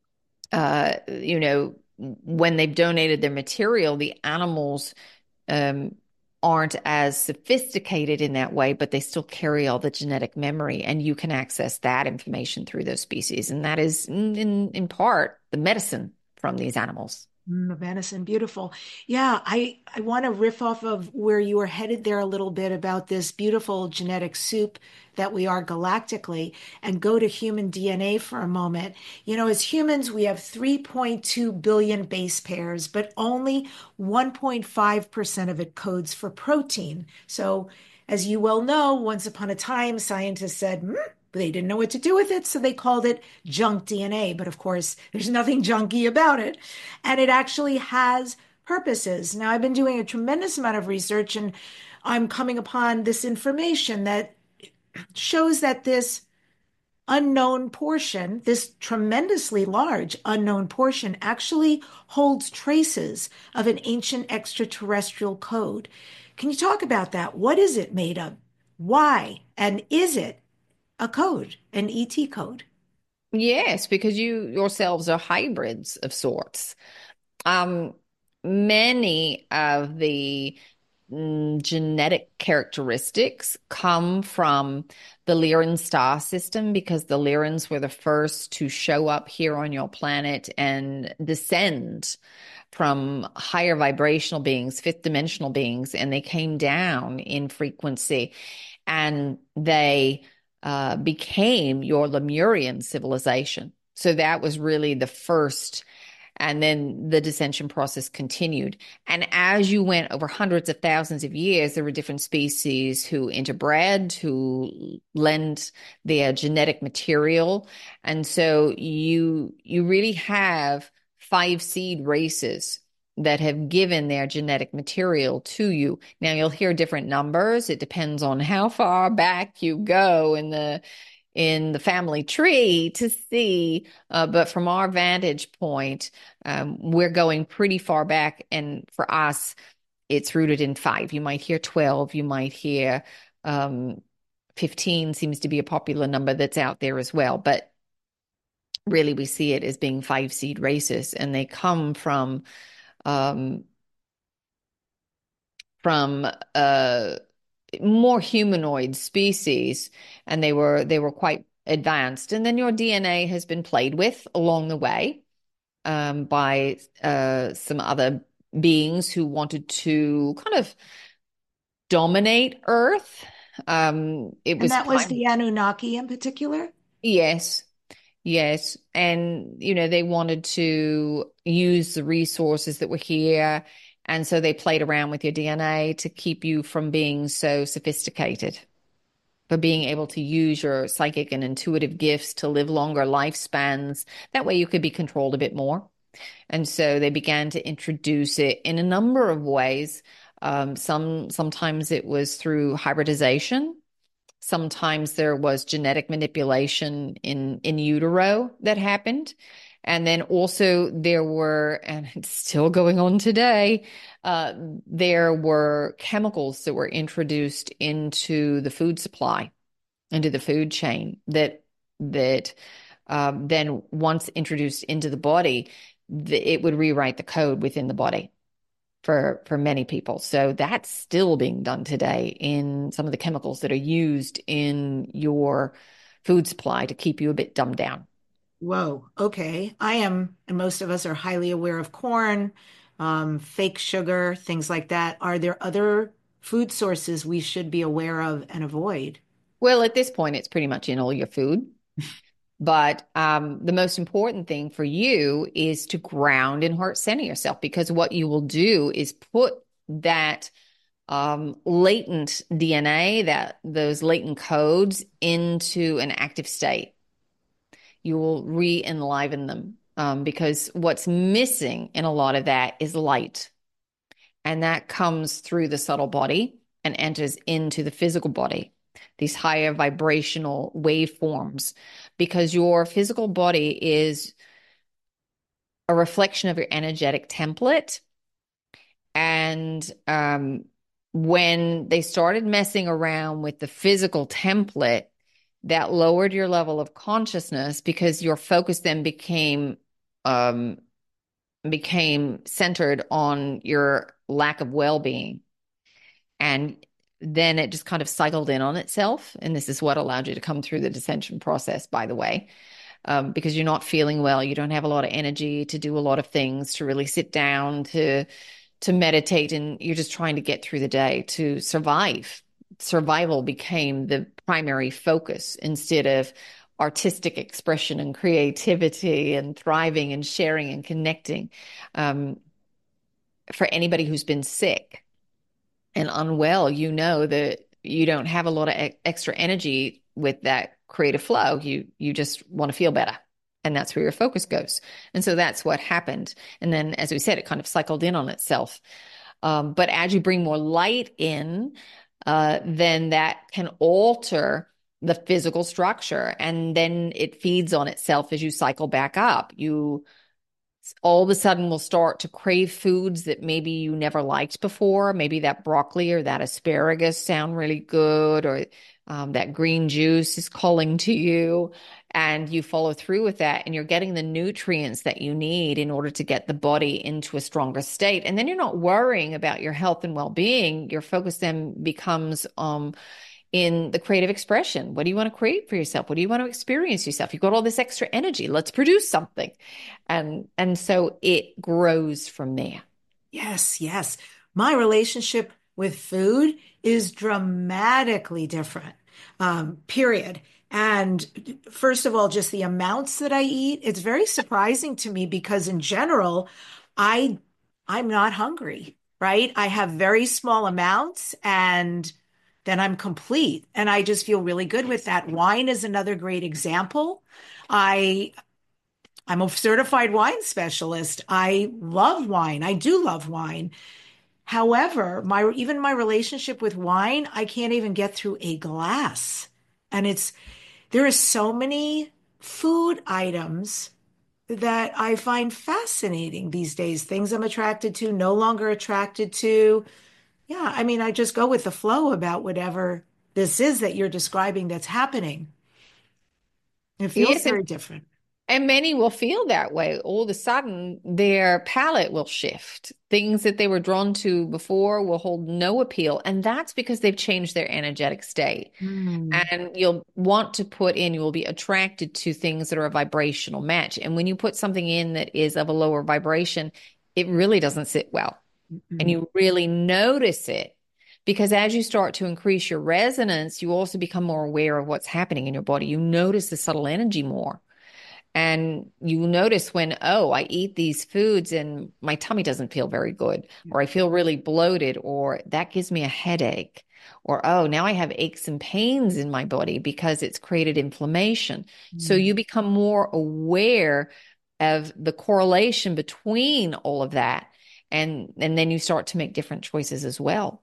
uh, you know, when they've donated their material, the animals um, aren't as sophisticated in that way, but they still carry all the genetic memory, and you can access that information through those species. And that is, in, in part, the medicine from these animals. Mm, venison, beautiful. Yeah, I, I want to riff off of where you were headed there a little bit about this beautiful genetic soup that we are galactically, and go to human D N A for a moment. You know, as humans, we have three point two billion base pairs, but only one point five percent of it codes for protein. So, as you well know, once upon a time, scientists said, hmm, they didn't know what to do with it, so they called it junk D N A. But of course, there's nothing junky about it. And it actually has purposes. Now, I've been doing a tremendous amount of research, and I'm coming upon this information that shows that this unknown portion, this tremendously large unknown portion, actually holds traces of an ancient extraterrestrial code. Can you talk about that? What is it made of? Why? And is it a code, an E T code? Yes, because you yourselves are hybrids of sorts. Um, many of the mm, genetic characteristics come from the Lyran star system, because the Lyrans were the first to show up here on your planet and descend from higher vibrational beings, fifth dimensional beings, and they came down in frequency, and they uh, became your Lemurian civilization. So that was really the first. And then the dissension process continued. And as you went over hundreds of thousands of years, there were different species who interbred, who lend their genetic material. And so you you really have five seed races that have given their genetic material to you. Now, you'll hear different numbers. It depends on how far back you go in the in the family tree to see, uh, but from our vantage point, um, we're going pretty far back, and for us, it's rooted in five. You might hear twelve, you might hear um, fifteen seems to be a popular number that's out there as well, but really we see it as being five seed races, and they come from um, from uh, more humanoid species, and they were they were quite advanced. And then your D N A has been played with along the way um, by uh, some other beings who wanted to kind of dominate Earth. Um, it And was that was kind the Anunnaki in particular? yes, yes, and you know they wanted to use the resources that were here, and so they played around with your D N A to keep you from being so sophisticated, for being able to use your psychic and intuitive gifts to live longer lifespans. That way you could be controlled a bit more. And so they began to introduce it in a number of ways. Um, some sometimes it was through hybridization. Sometimes there was genetic manipulation in in utero that happened. And then also there were, and it's still going on today, uh, there were chemicals that were introduced into the food supply, into the food chain that that um, then once introduced into the body, the, it would rewrite the code within the body for for many people. So that's still being done today in some of the chemicals that are used in your food supply to keep you a bit dumbed down. Whoa. Okay. I am, and most of us are highly aware of corn, um, fake sugar, things like that. Are there other food sources we should be aware of and avoid? Well, at this point, it's pretty much in all your food. But um, the most important thing for you is to ground and heart center yourself, because what you will do is put that um, latent D N A, that those latent codes into an active state. You will re-enliven them um, because what's missing in a lot of that is light. And that comes through the subtle body and enters into the physical body, these higher vibrational waveforms, because your physical body is a reflection of your energetic template. And um, when they started messing around with the physical template, that lowered your level of consciousness because your focus then became um, became centered on your lack of well-being. And then it just kind of cycled in on itself. And this is what allowed you to come through the dissension process, by the way, um, because you're not feeling well. You don't have a lot of energy to do a lot of things, to really sit down, to to meditate, and you're just trying to get through the day to survive. Survival became the primary focus instead of artistic expression and creativity and thriving and sharing and connecting. Um, for anybody who's been sick and unwell, you know that you don't have a lot of e- extra energy with that creative flow. You you just want to feel better. And that's where your focus goes. And so that's what happened. And then, as we said, it kind of cycled in on itself. Um, but as you bring more light in, uh, then that can alter the physical structure. And then it feeds on itself as you cycle back up. You all of a sudden will start to crave foods that maybe you never liked before. Maybe that broccoli or that asparagus sound really good, or um, that green juice is calling to you, and you follow through with that, and you're getting the nutrients that you need in order to get the body into a stronger state. And then you're not worrying about your health and well-being. Your focus then becomes um, in the creative expression. What do you want to create for yourself? What do you want to experience yourself? You've got all this extra energy. Let's produce something. And and so it grows from there. Yes, yes. My relationship with food is dramatically different, um, period. And first of all, just the amounts that I eat, it's very surprising to me because in general, I I'm not hungry, right? I have very small amounts and then I'm complete. And I just feel really good with that. Wine is another great example. I I'm a certified wine specialist. I love wine. I do love wine. However, my even my relationship with wine, I can't even get through a glass. And it's there are so many food items that I find fascinating these days. Things I'm attracted to, no longer attracted to. Yeah, I mean, I just go with the flow about whatever this is that you're describing that's happening. It feels Yes, and very different. And many will feel that way. All of a sudden, their palate will shift. Things that they were drawn to before will hold no appeal. And that's because they've changed their energetic state. Mm. And you'll want to put in, you will be attracted to things that are a vibrational match. And when you put something in that is of a lower vibration, it really doesn't sit well. Mm-mm. And you really notice it. Because as you start to increase your resonance, you also become more aware of what's happening in your body. You notice the subtle energy more. And you notice when, oh, I eat these foods and my tummy doesn't feel very good, or I feel really bloated, or that gives me a headache, or, oh, now I have aches and pains in my body because it's created inflammation. Mm. So you become more aware of the correlation between all of that. And, and then you start to make different choices as well.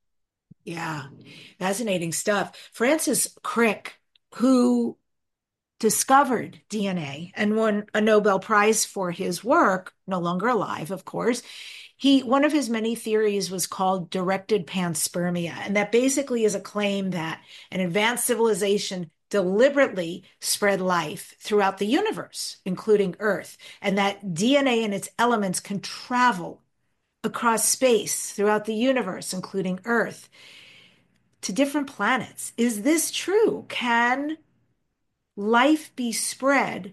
Yeah, fascinating stuff. Francis Crick, who discovered D N A and won a Nobel Prize for his work, no longer alive, of course. He, one of his many theories was called directed panspermia. And that basically is a claim that an advanced civilization deliberately spread life throughout the universe, including Earth, and that D N A and its elements can travel across space throughout the universe, including Earth, to different planets. Is this true? Can life be spread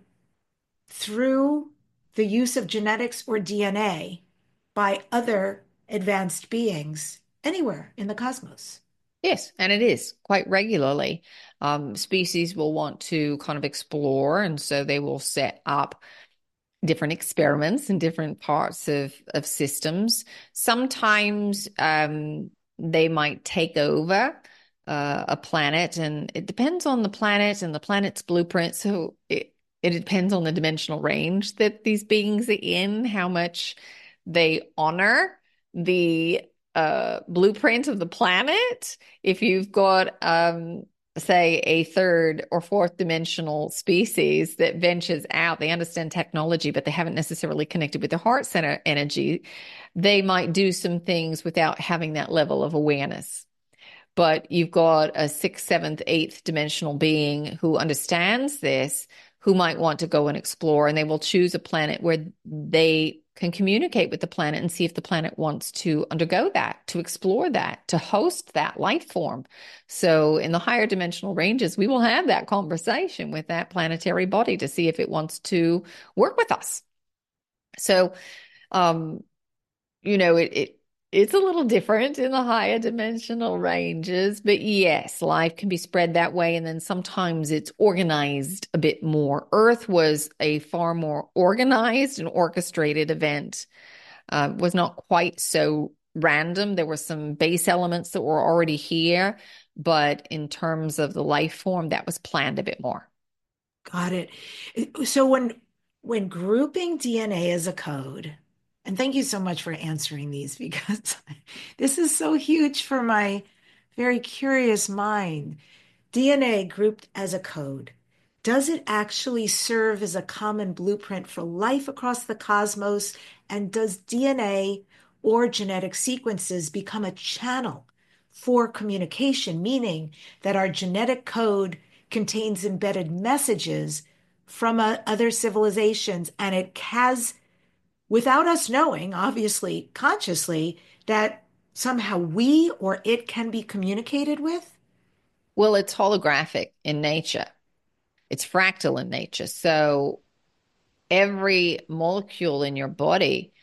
through the use of genetics or D N A by other advanced beings anywhere in the cosmos? Yes, and it is quite regularly. Um, species will want to kind of explore, and so they will set up different experiments in different parts of, of systems. Sometimes um, they might take over uh, a planet, and it depends on the planet and the planet's blueprint. So it, it depends on the dimensional range that these beings are in, how much they honor the uh, blueprint of the planet. If you've got um, say a third or fourth dimensional species that ventures out, they understand technology, but they haven't necessarily connected with the heart center energy, they might do some things without having that level of awareness. But you've got a sixth, seventh, eighth dimensional being who understands this, who might want to go and explore, and they will choose a planet where they can communicate with the planet and see if the planet wants to undergo that, to explore that, to host that life form. So in the higher dimensional ranges, we will have that conversation with that planetary body to see if it wants to work with us. So, um, you know, it, it it's a little different in the higher dimensional ranges, but yes, life can be spread that way. And then sometimes it's organized a bit more. Earth was a far more organized and orchestrated event, uh, was not quite so random. There were some base elements that were already here, but in terms of the life form, that was planned a bit more. Got it. So when when grouping D N A as a code, and thank you so much for answering these because this is so huge for my very curious mind. D N A grouped as a code, does it actually serve as a common blueprint for life across the cosmos? And does D N A or genetic sequences become a channel for communication, meaning that our genetic code contains embedded messages from uh, other civilizations, and it has, without us knowing, obviously, consciously, that somehow we or it can be communicated with? Well, it's holographic in nature. It's fractal in nature. So every molecule in your body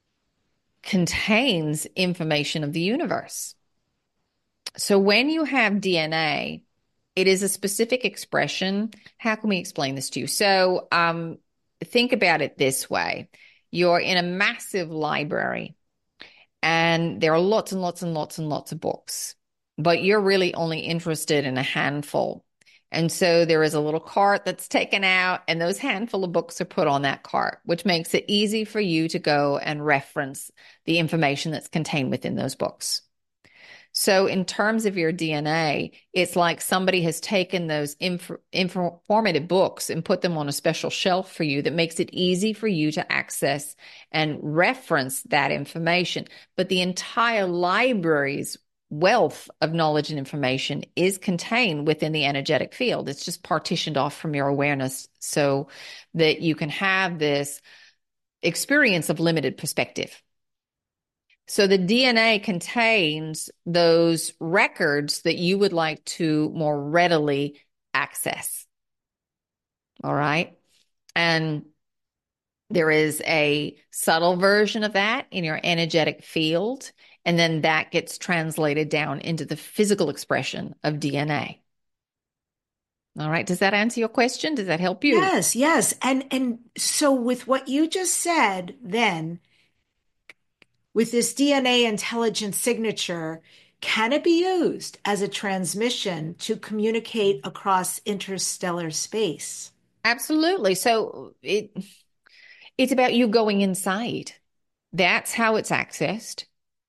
contains information of the universe. So when you have D N A, it is a specific expression. How can we explain this to you? So um, think about it this way. You're in a massive library, and there are lots and lots and lots and lots of books, but you're really only interested in a handful. And so there is a little cart that's taken out, and those handful of books are put on that cart, which makes it easy for you to go and reference the information that's contained within those books. So in terms of your D N A, it's like somebody has taken those inf- informative books and put them on a special shelf for you that makes it easy for you to access and reference that information. But the entire libraries wealth of knowledge and information is contained within the energetic field. It's just partitioned off from your awareness so that you can have this experience of limited perspective. So the D N A contains those records that you would like to more readily access. All right. And there is a subtle version of that in your energetic field, and then that gets translated down into the physical expression of D N A. All right. Does that answer your question? Does that help you? Yes, yes. And and so with what you just said, then with this D N A intelligence signature, can it be used as a transmission to communicate across interstellar space? Absolutely. So it it's about you going inside. That's how it's accessed.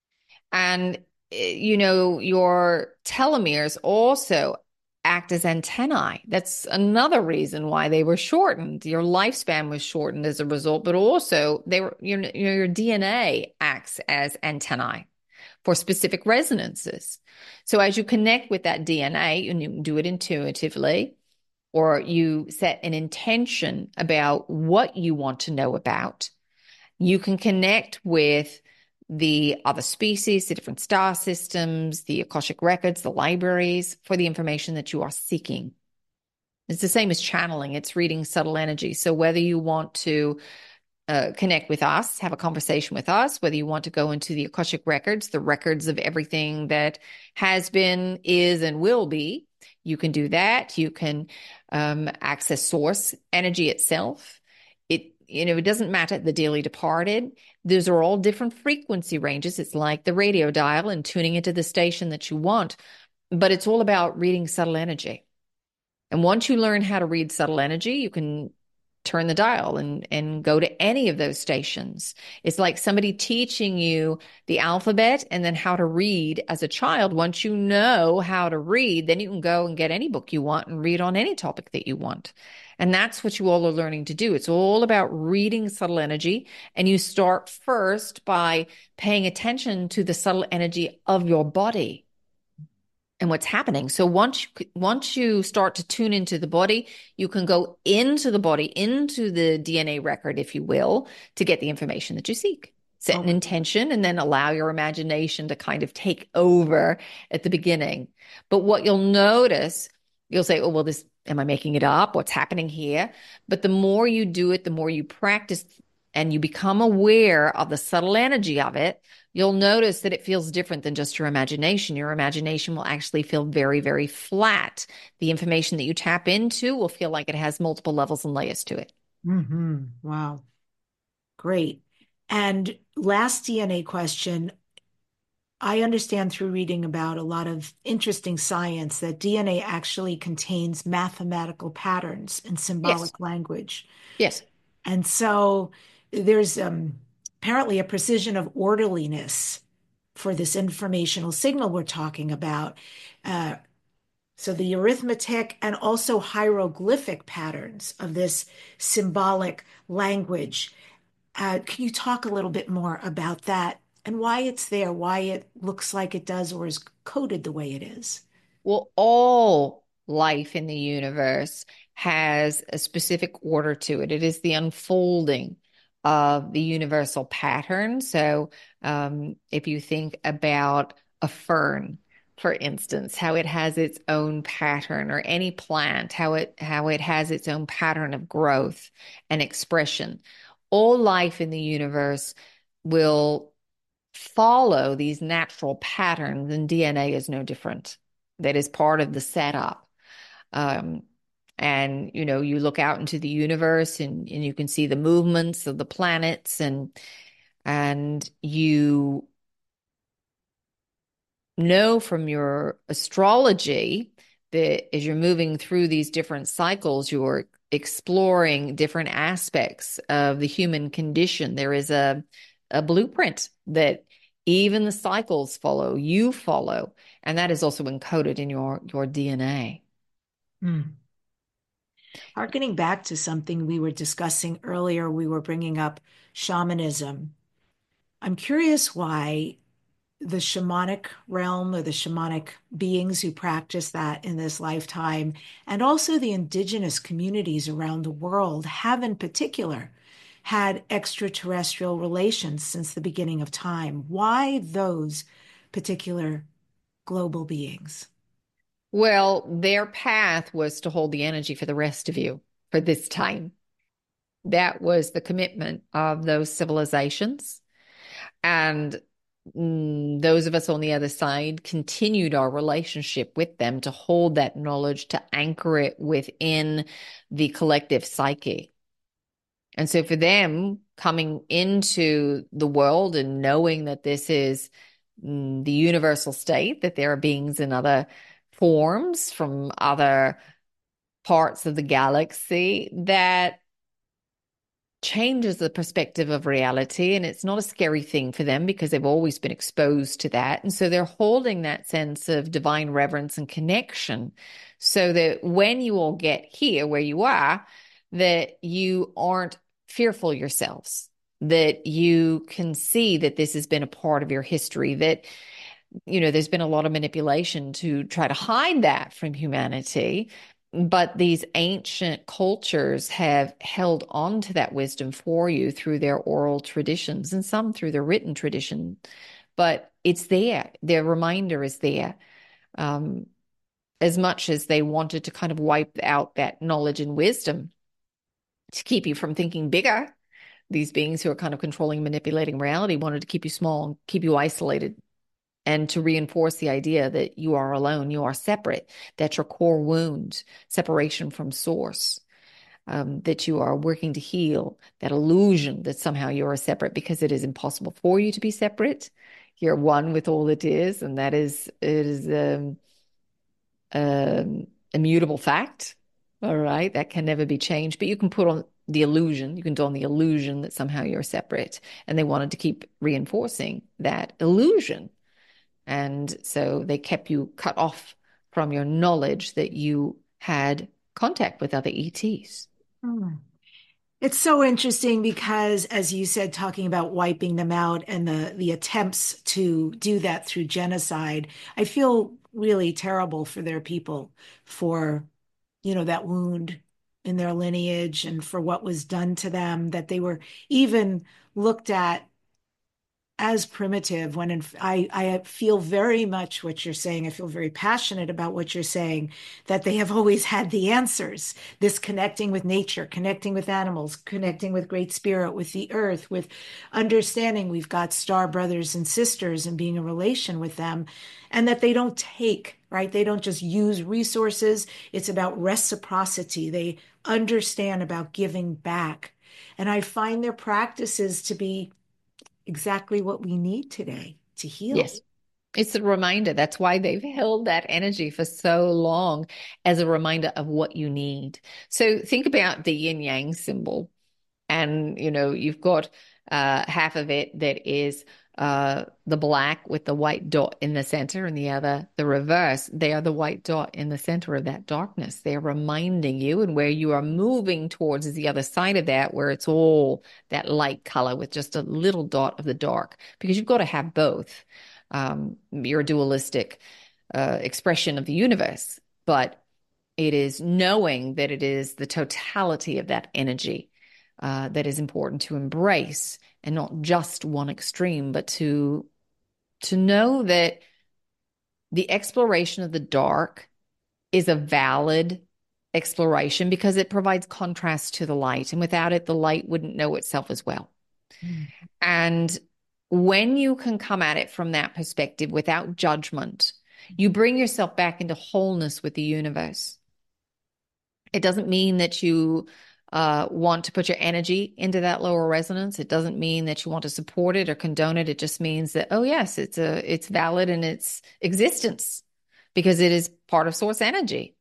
And, eh, you know, your telomeres also act as antennae. That's another reason why they were shortened. Your lifespan was shortened as a result, but also they were, your, your D N A acts as antennae for specific resonances. So as you connect with that D N A, and you do it intuitively, or you set an intention about what you want to know about, you can connect with the other species, the different star systems, the Akashic records, the libraries for the information that you are seeking. It's the same as channeling. It's reading subtle energy. So whether you want to uh, connect with us, have a conversation with us, whether you want to go into the Akashic records, the records of everything that has been, is, and will be, you can do that. You can um, access source energy itself. It, you know, it doesn't matter the dearly departed. Those are all different frequency ranges. It's like the radio dial and tuning into the station that you want, but it's all about reading subtle energy. And once you learn how to read subtle energy, you can turn the dial and, and go to any of those stations. It's like somebody teaching you the alphabet and then how to read as a child. Once you know how to read, then you can go and get any book you want and read on any topic that you want. And that's what you all are learning to do. It's all about reading subtle energy. And you start first by paying attention to the subtle energy of your body and what's happening. So once you, once you start to tune into the body, you can go into the body, into the D N A record, if you will, to get the information that you seek. Set an intention and then allow your imagination to kind of take over at the beginning. But what you'll notice, you'll say, oh, well, this, am I making it up? What's happening here? But the more you do it, the more you practice and you become aware of the subtle energy of it, you'll notice that it feels different than just your imagination. Your imagination will actually feel very, very flat. The information that you tap into will feel like it has multiple levels and layers to it. Mm-hmm. Wow. Great. And last D N A question. I understand through reading about a lot of interesting science that D N A actually contains mathematical patterns and symbolic Yes. language. Yes. And so there's um, apparently a precision of orderliness for this informational signal we're talking about. Uh, so the arithmetic and also hieroglyphic patterns of this symbolic language. Uh, can you talk a little bit more about that and why it's there, why it looks like it does or is coded the way it is? Well, all life in the universe has a specific order to it. It is the unfolding of the universal pattern. So, um, if you think about a fern, for instance, how it has its own pattern, or any plant, how it how it has its own pattern of growth and expression. All life in the universe will follow these natural patterns, and D N A is no different. That is part of the setup. Um, and, you know, you look out into the universe and, and you can see the movements of the planets, and and you know from your astrology that as you're moving through these different cycles, you're exploring different aspects of the human condition. There is a, a blueprint that even the cycles follow, you follow, and that is also encoded in your, your D N A. Hmm. Harkening back to something we were discussing earlier, we were bringing up shamanism. I'm curious why the shamanic realm or the shamanic beings who practice that in this lifetime, and also the indigenous communities around the world have in particular had extraterrestrial relations since the beginning of time. Why those particular global beings? Well, their path was to hold the energy for the rest of you for this time. That was the commitment of those civilizations. And mm, those of us on the other side continued our relationship with them to hold that knowledge, to anchor it within the collective psyche. And so for them, coming into the world and knowing that this is mm, the universal state, that there are beings in other forms from other parts of the galaxy, that changes the perspective of reality. And it's not a scary thing for them because they've always been exposed to that. And so they're holding that sense of divine reverence and connection so that when you all get here where you are, that you aren't fearful yourselves, that you can see that this has been a part of your history, that, you know, there's been a lot of manipulation to try to hide that from humanity. But these ancient cultures have held on to that wisdom for you through their oral traditions and some through their written tradition. But it's there. Their reminder is there. Um, as much as they wanted to kind of wipe out that knowledge and wisdom to keep you from thinking bigger, these beings who are kind of controlling, manipulating reality wanted to keep you small and keep you isolated, and to reinforce the idea that you are alone, you are separate, that your core wound, separation from source, um, that you are working to heal, that illusion that somehow you are separate, because it is impossible for you to be separate. You're one with all it is, and that is, it is um, um, immutable fact, all right? That can never be changed, but you can put on the illusion, you can don the illusion that somehow you're separate, and they wanted to keep reinforcing that illusion. And so they kept you cut off from your knowledge that you had contact with other E Ts. Hmm. It's so interesting because, as you said, talking about wiping them out and the the attempts to do that through genocide, I feel really terrible for their people, for, you know, that wound in their lineage and for what was done to them, that they were even looked at as primitive when in, I, I feel very much what you're saying. I feel very passionate about what you're saying, that they have always had the answers. This connecting with nature, connecting with animals, connecting with Great Spirit, with the earth, with understanding we've got star brothers and sisters and being in relation with them, and that they don't take, right? They don't just use resources. It's about reciprocity. They understand about giving back. And I find their practices to be exactly what we need today to heal. Yes. It's a reminder. That's why they've held that energy for so long, as a reminder of what you need. So think about the yin yang symbol. And, you know, you've got uh, half of it that is uh, the black with the white dot in the center, and the other, the reverse. They are the white dot in the center of that darkness. They're reminding you, and where you are moving towards is the other side of that, where it's all that light color with just a little dot of the dark, because you've got to have both. Um, you're a dualistic uh, expression of the universe, but it is knowing that it is the totality of that energy Uh, that is important to embrace, and not just one extreme, but to to know that the exploration of the dark is a valid exploration because it provides contrast to the light, and without it, the light wouldn't know itself as well. Mm. And when you can come at it from that perspective without judgment, you bring yourself back into wholeness with the universe. It doesn't mean that you Uh, want to put your energy into that lower resonance. It doesn't mean that you want to support it or condone it. It just means that, oh yes, it's a it's valid in its existence because it is part of source energy.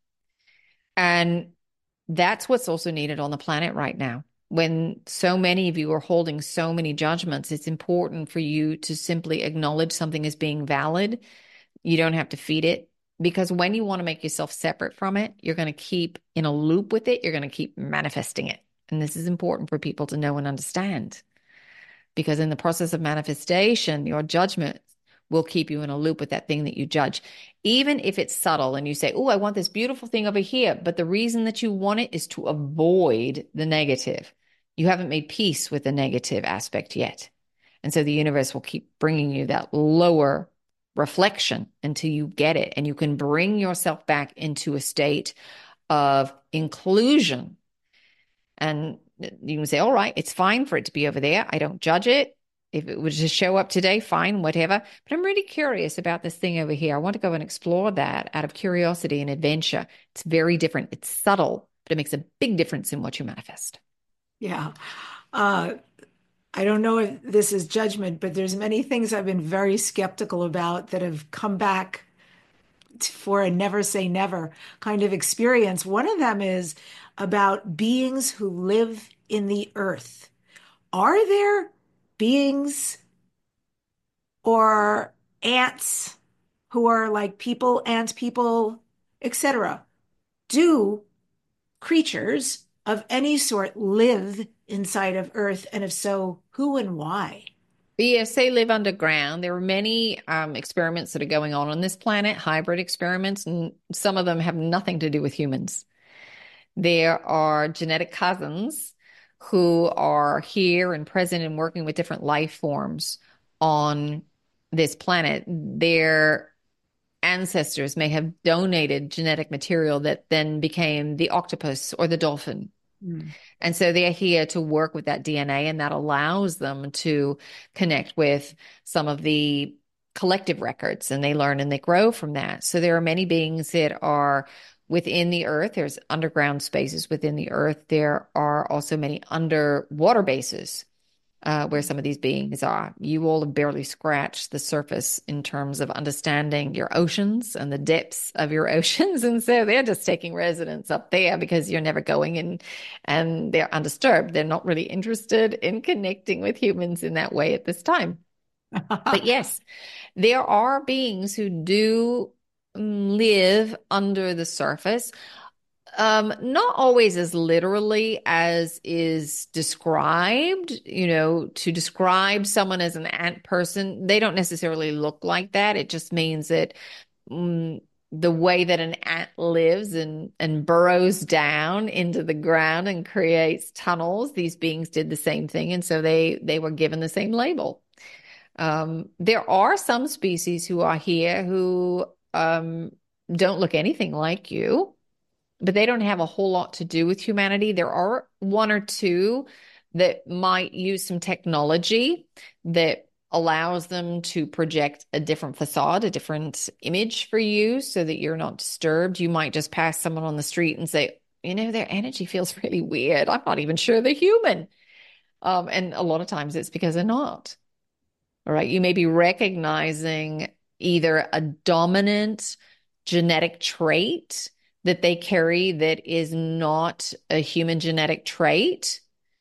And that's what's also needed on the planet right now. When so many of you are holding so many judgments, it's important for you to simply acknowledge something as being valid. You don't have to feed it. Because when you want to make yourself separate from it, you're going to keep in a loop with it. You're going to keep manifesting it. And this is important for people to know and understand. Because in the process of manifestation, your judgment will keep you in a loop with that thing that you judge. Even if it's subtle and you say, oh, I want this beautiful thing over here, but the reason that you want it is to avoid the negative. You haven't made peace with the negative aspect yet. And so the universe will keep bringing you that lower reflection until you get it. And you can bring yourself back into a state of inclusion. And you can say, all right, it's fine for it to be over there. I don't judge it. If it would just show up today, fine, whatever. But I'm really curious about this thing over here. I want to go and explore that out of curiosity and adventure. It's very different. It's subtle, but it makes a big difference in what you manifest. Yeah. Uh, I don't know if this is judgment, but there's many things I've been very skeptical about that have come back for a never say never kind of experience. One of them is about beings who live in the earth. Are there beings or ants who are like people, ant people, et cetera? Do creatures of any sort live inside of Earth? And if so, who and why? Yes, they live underground. There are many um, experiments that are going on on this planet, hybrid experiments, and some of them have nothing to do with humans. There are genetic cousins who are here and present and working with different life forms on this planet. Their ancestors may have donated genetic material that then became the octopus or the dolphin. Mm. And so they're here to work with that D N A, and that allows them to connect with some of the collective records, and they learn and they grow from that. So there are many beings that are within the earth. There's underground spaces within the earth. There are also many underwater bases uh, where some of these beings are. You all have barely scratched the surface in terms of understanding your oceans and the depths of your oceans. And so they're just taking residence up there because you're never going in, and they're undisturbed. They're not really interested in connecting with humans in that way at this time. But yes, there are beings who do live under the surface. Um, not always as literally as is described. You know, to describe someone as an ant person, they don't necessarily look like that. It just means that um, the way that an ant lives and, and burrows down into the ground and creates tunnels, these beings did the same thing. And so they, they were given the same label. Um, there are some species who are here who um, don't look anything like you, but they don't have a whole lot to do with humanity. There are one or two that might use some technology that allows them to project a different facade, a different image for you so that you're not disturbed. You might just pass someone on the street and say, you know, their energy feels really weird. I'm not even sure they're human. Um, and a lot of times it's because they're not. All right. You may be recognizing either a dominant genetic trait that they carry that is not a human genetic trait.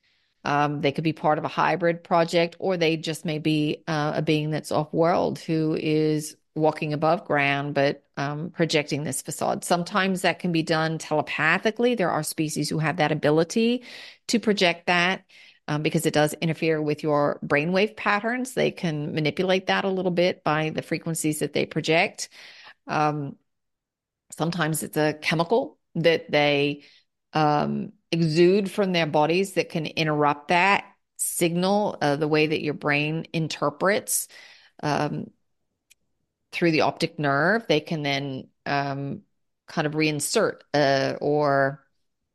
Um, they could be part of a hybrid project, or they just may be uh, a being that's off-world who is walking above ground, but um, projecting this facade. Sometimes that can be done telepathically. There are species who have that ability to project that um, because it does interfere with your brainwave patterns. They can manipulate that a little bit by the frequencies that they project. Um, Sometimes it's a chemical that they um, exude from their bodies that can interrupt that signal, uh, the way that your brain interprets um, through the optic nerve. They can then um, kind of reinsert uh, or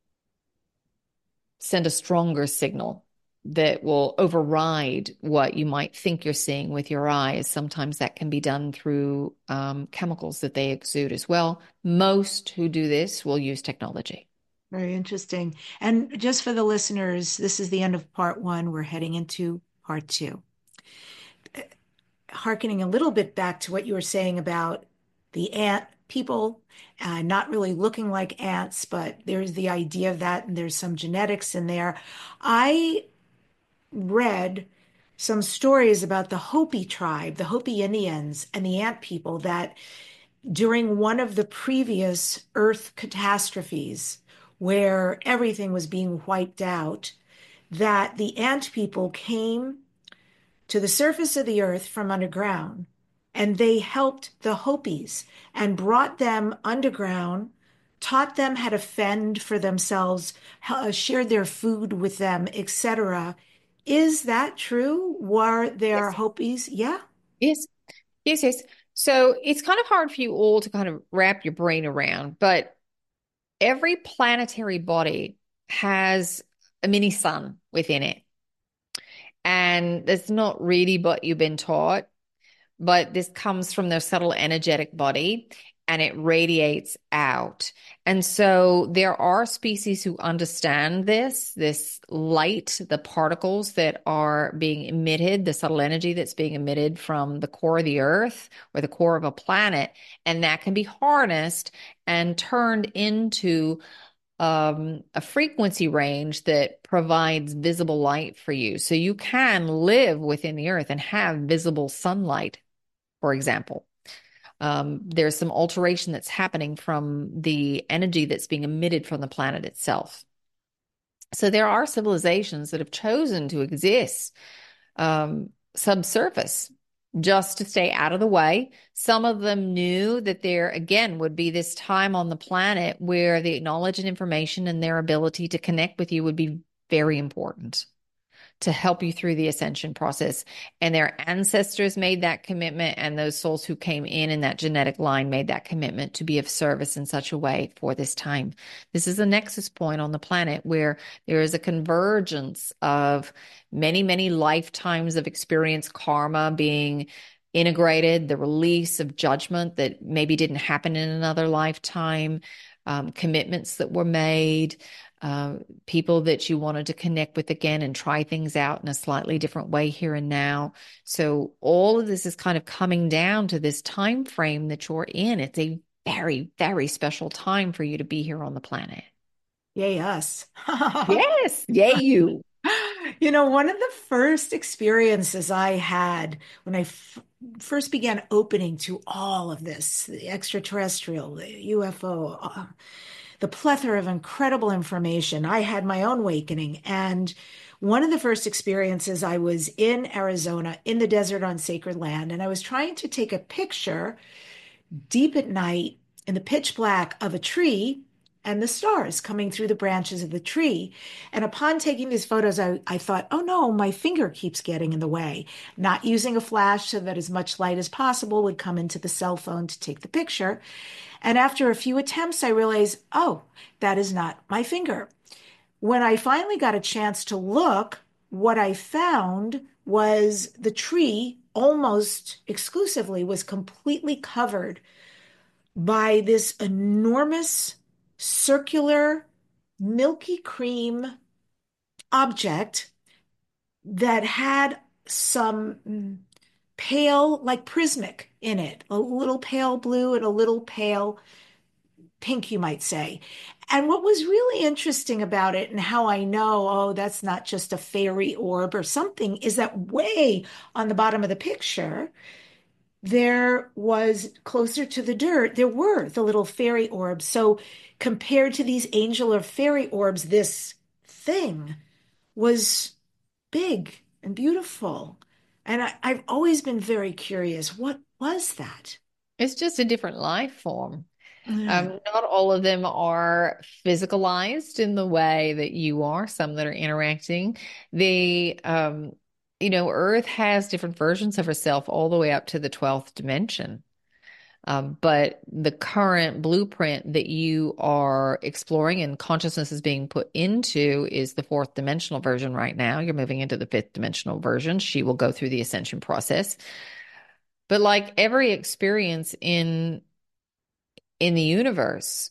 send a stronger signal that will override what you might think you're seeing with your eyes. Sometimes that can be done through um, chemicals that they exude as well. Most who do this will use technology. Very interesting. And just for the listeners, this is the end of part one. We're heading into part two. Harkening a little bit back to what you were saying about the ant people uh, not really looking like ants, but there's the idea of that, and there's some genetics in there. I read some stories about the Hopi tribe, the Hopi Indians, and the ant people, that during one of the previous Earth catastrophes where everything was being wiped out, that the ant people came to the surface of the Earth from underground and they helped the Hopis and brought them underground, taught them how to fend for themselves, uh, shared their food with them, et cetera. Is that true? Were there Yes. Hopis? Yeah. Yes. Yes. Yes. So it's kind of hard for you all to kind of wrap your brain around, but every planetary body has a mini sun within it. And that's not really what you've been taught, but this comes from their subtle energetic body and it radiates out. And so there are species who understand this, this light, the particles that are being emitted, the subtle energy that's being emitted from the core of the earth or the core of a planet, and that can be harnessed and turned into um, a frequency range that provides visible light for you. So you can live within the earth and have visible sunlight, for example. Um, there's some alteration that's happening from the energy that's being emitted from the planet itself. So there are civilizations that have chosen to exist um, subsurface just to stay out of the way. Some of them knew that there, again, would be this time on the planet where the knowledge and information and their ability to connect with you would be very important to help you through the ascension process. And their ancestors made that commitment, and those souls who came in in that genetic line made that commitment to be of service in such a way for this time. This is a nexus point on the planet where there is a convergence of many, many lifetimes of experience, karma being integrated, the release of judgment that maybe didn't happen in another lifetime, um, commitments that were made, uh, people that you wanted to connect with again and try things out in a slightly different way here and now. So all of this is kind of coming down to this time frame that you're in. It's a very, very special time for you to be here on the planet. Yay, us. Yes, yay, you. You know, one of the first experiences I had when I f first began opening to all of this, the extraterrestrial, the U F O, uh, the plethora of incredible information, I had my own awakening. And one of the first experiences, I was in Arizona, in the desert on sacred land, and I was trying to take a picture deep at night in the pitch black of a tree and the stars coming through the branches of the tree. And upon taking these photos, I, I thought, oh no, my finger keeps getting in the way. Not using a flash so that as much light as possible would come into the cell phone to take the picture. And after a few attempts, I realized, oh, that is not my finger. When I finally got a chance to look, what I found was the tree almost exclusively was completely covered by this enormous circular milky cream object that had some pale, like prismatic in it, a little pale blue and a little pale pink, you might say. And what was really interesting about it and how I know, oh, that's not just a fairy orb or something, is that way on the bottom of the picture, there was closer to the dirt, there were the little fairy orbs. So compared to these angel or fairy orbs, this thing was big and beautiful. And I, I've always been very curious. What was that? It's just a different life form. Yeah. Um, not all of them are physicalized in the way that you are, some that are interacting. They, um, you know, Earth has different versions of herself all the way up to the twelfth dimension. Um, but the current blueprint that you are exploring and consciousness is being put into is the fourth dimensional version right now. You're moving into the fifth dimensional version. She will go through the ascension process. But like every experience in in the universe,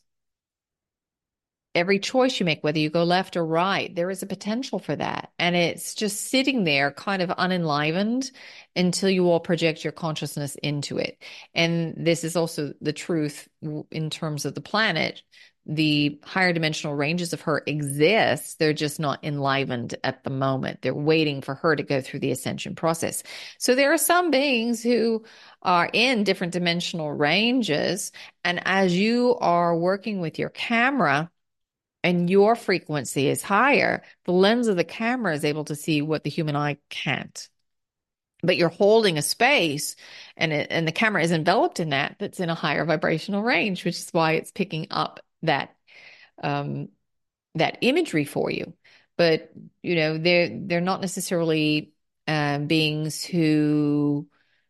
every choice you make, whether you go left or right, there is a potential for that. And it's just sitting there kind of unenlivened until you all project your consciousness into it. And this is also the truth in terms of the planet. The higher dimensional ranges of her exist. They're just not enlivened at the moment. They're waiting for her to go through the ascension process. So there are some beings who are in different dimensional ranges. And as you are working with your camera, and your frequency is higher, the lens of the camera is able to see what the human eye can't. but you're holding a space, and it, and the camera is enveloped in that, that's in a higher vibrational range, which is why it's picking up that um, that imagery for you. But you know, they're they're not necessarily um, beings who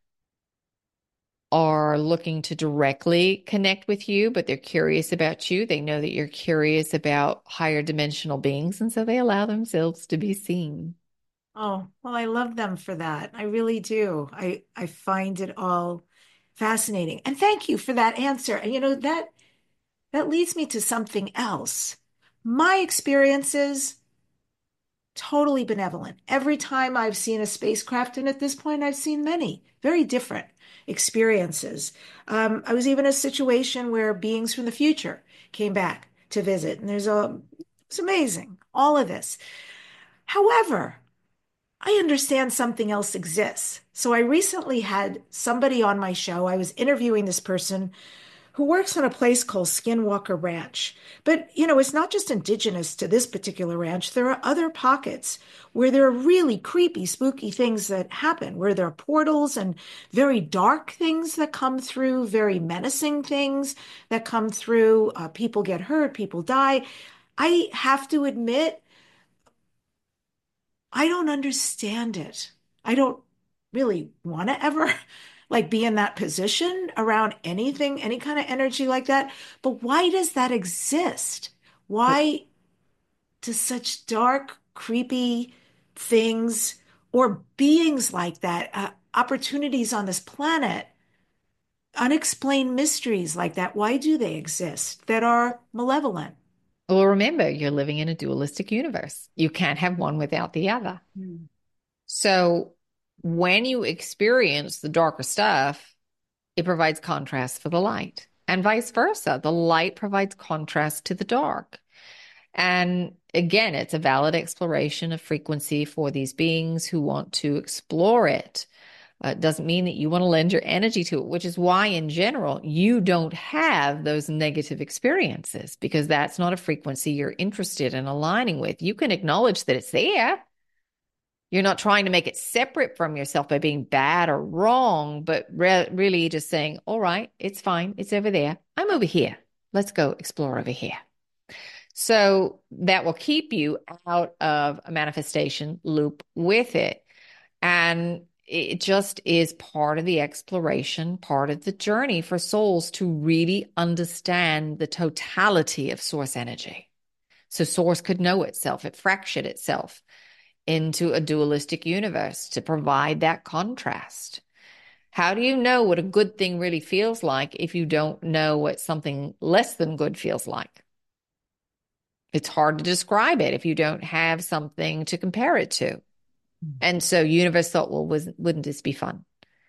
are looking to directly connect with you, but they're curious about you. They know that you're curious about higher dimensional beings, and so they allow themselves to be seen. Oh, well, I love them for that. I really do. I I find it all fascinating. And thank you for that answer. And you know, that that leads me to something else. My experiences totally benevolent. Every time I've seen a spacecraft, and at this point I've seen many very different experiences. Um, I was even in a situation where beings from the future came back to visit, and there's a it's amazing, all of this. However, I understand something else exists. So I recently had somebody on my show. I was interviewing this person who works on a place called Skinwalker Ranch. But, you know, it's not just indigenous to this particular ranch. There are other pockets where there are really creepy, spooky things that happen, where there are portals and very dark things that come through, very menacing things that come through. Uh, people get hurt, people die. I have to admit, I don't understand it. I don't really want to ever like be in that position around anything, any kind of energy like that. But why does that exist? Why does such dark, creepy things or beings like that, uh, opportunities on this planet, unexplained mysteries like that, why do they exist that are malevolent? Well, remember, you're living in a dualistic universe. You can't have one without the other. Hmm. So when you experience the darker stuff, it provides contrast for the light, and vice versa. The light provides contrast to the dark. And again, it's a valid exploration of frequency for these beings who want to explore it. Uh, it doesn't mean that you want to lend your energy to it, which is why, in general, you don't have those negative experiences, because that's not a frequency you're interested in aligning with. You can acknowledge that it's there. You're not trying to make it separate from yourself by being bad or wrong, but re- really just saying, all right, it's fine. It's over there. I'm over here. Let's go explore over here. So that will keep you out of a manifestation loop with it. And it just is part of the exploration, part of the journey for souls to really understand the totality of source energy. So source could know itself. It fractured itself into a dualistic universe to provide that contrast. How do you know what a good thing really feels like if you don't know what something less than good feels like? It's hard to describe it if you don't have something to compare it to. And so universe thought, well, was, wouldn't this be fun?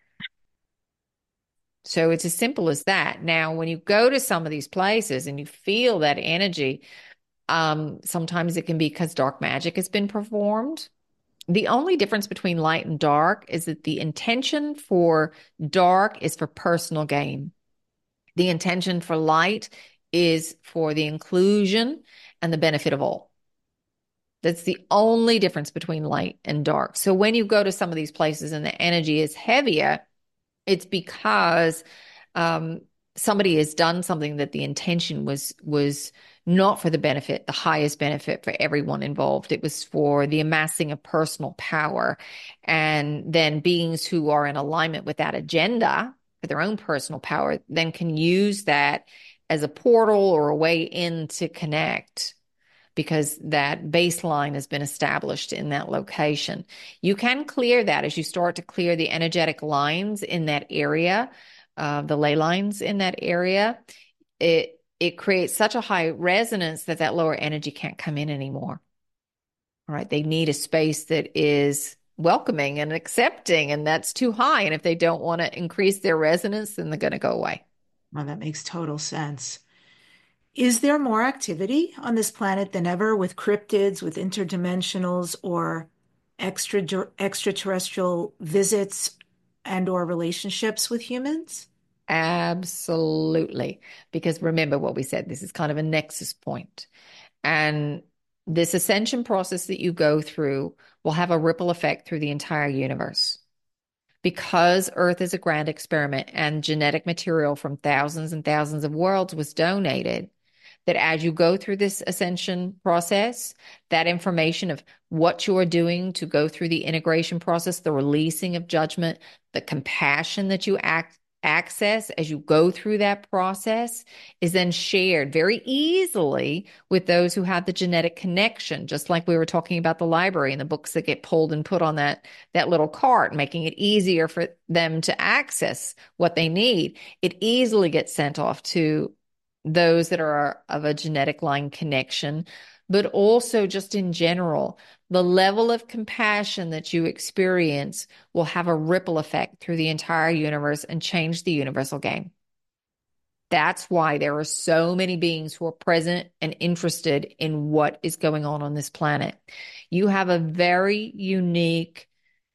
So it's as simple as that. Now, when you go to some of these places and you feel that energy, um, sometimes it can be because dark magic has been performed. The only difference between light and dark is that the intention for dark is for personal gain. The intention for light is for the inclusion and the benefit of all. That's the only difference between light and dark. So when you go to some of these places and the energy is heavier, it's because um, somebody has done something that the intention was was not for the benefit, the highest benefit for everyone involved. It was for the amassing of personal power. And then beings who are in alignment with that agenda for their own personal power then can use that as a portal or a way in to connect, because that baseline has been established in that location. You can clear that as you start to clear the energetic lines in that area, uh, the ley lines in that area. It it creates such a high resonance that that lower energy can't come in anymore. All right, they need a space that is welcoming and accepting, and that's too high. And if they don't want to increase their resonance, then they're going to go away. Well, that makes total sense. Is there more activity on this planet than ever with cryptids, with interdimensionals, or extra extraterrestrial visits and or relationships with humans? Absolutely. Because remember what we said, this is kind of a nexus point. And this ascension process that you go through will have a ripple effect through the entire universe. Because Earth is a grand experiment and genetic material from thousands and thousands of worlds was donated, that as you go through this ascension process, that information of what you are doing to go through the integration process, the releasing of judgment, the compassion that you act, access as you go through that process is then shared very easily with those who have the genetic connection, just like we were talking about the library and the books that get pulled and put on that, that little cart, making it easier for them to access what they need. It easily gets sent off to those that are of a genetic line connection, but also just in general, the level of compassion that you experience will have a ripple effect through the entire universe and change the universal game. That's why there are so many beings who are present and interested in what is going on on this planet. You have a very unique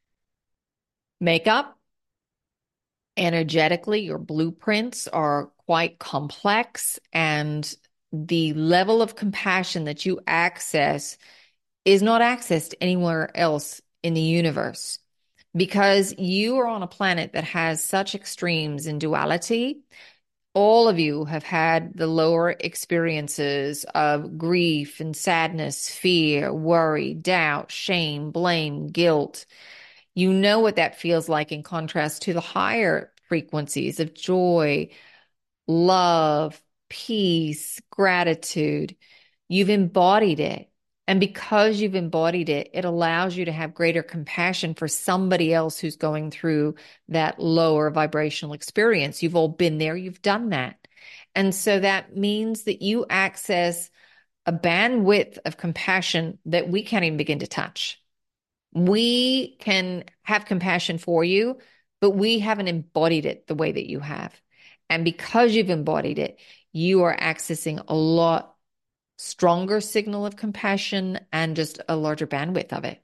makeup. Energetically, your blueprints are quite complex, and the level of compassion that you access is not accessed anywhere else in the universe, because you are on a planet that has such extremes in duality. All of you have had the lower experiences of grief and sadness, fear, worry, doubt, shame, blame, guilt. You know what that feels like in contrast to the higher frequencies of joy, love, peace, gratitude. You've embodied it. And because you've embodied it, it allows you to have greater compassion for somebody else who's going through that lower vibrational experience. You've all been there, you've done that. And so that means that you access a bandwidth of compassion that we can't even begin to touch. We can have compassion for you, but we haven't embodied it the way that you have. And because you've embodied it, you are accessing a lot stronger signal of compassion and just a larger bandwidth of it.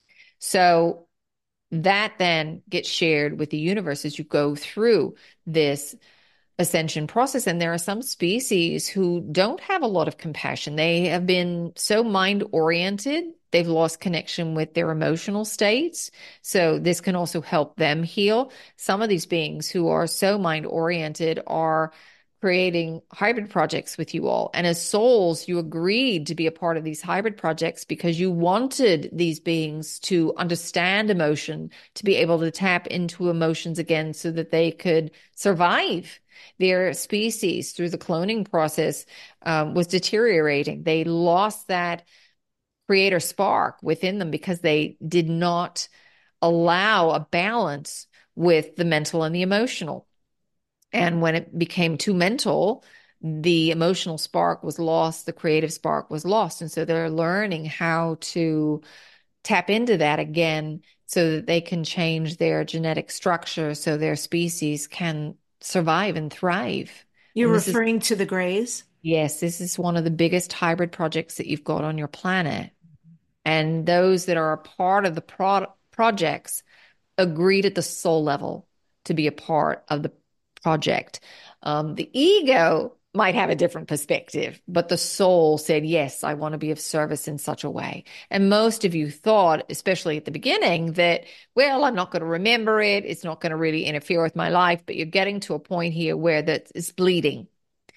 So that then gets shared with the universe as you go through this ascension process. And there are some species who don't have a lot of compassion. They have been so mind oriented. They've lost connection with their emotional states. So this can also help them heal. Some of these beings who are so mind oriented are creating hybrid projects with you all. And as souls, you agreed to be a part of these hybrid projects because you wanted these beings to understand emotion, to be able to tap into emotions again so that they could survive. Their species through the cloning process um, was deteriorating. They lost that creator spark within them because they did not allow a balance with the mental and the emotional. And when it became too mental, the emotional spark was lost, the creative spark was lost. And so they're learning how to tap into that again so that they can change their genetic structure so their species can survive and thrive. You're And this referring is, to the Greys? yes, this is one of the biggest hybrid projects that you've got on your planet. And those that are a part of the pro- projects agreed at the soul level to be a part of the project. Um, the ego might have a different perspective, but the soul said, yes, I want to be of service in such a way. And most of you thought, especially at the beginning, that, well, I'm not going to remember it. It's not going to really interfere with my life. But you're getting to a point here where that is bleeding.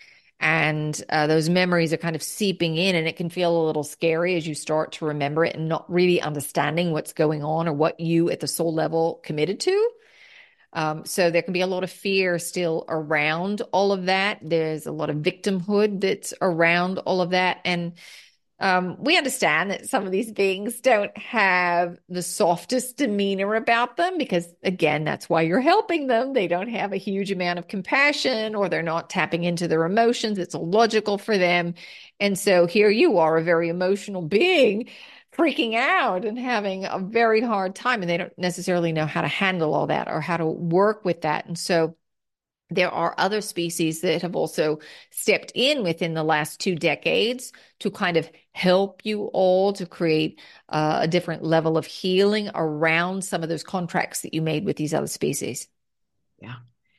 And uh, those memories are kind of seeping in, and it can feel a little scary as you start to remember it and not really understanding what's going on or what you at the soul level committed to. Um, so there can be a lot of fear still around all of that. There's a lot of victimhood that's around all of that. And um, we understand that some of these beings don't have the softest demeanor about them because, again, that's why you're helping them. They don't have a huge amount of compassion, or they're not tapping into their emotions. It's illogical for them. And so here you are, a very emotional being, freaking out and having a very hard time. And they don't necessarily know how to handle all that or how to work with that. And so there are other species that have also stepped in within the last two decades to kind of help you all to create uh, a different level of healing around some of those contracts that you made with these other species. Yeah.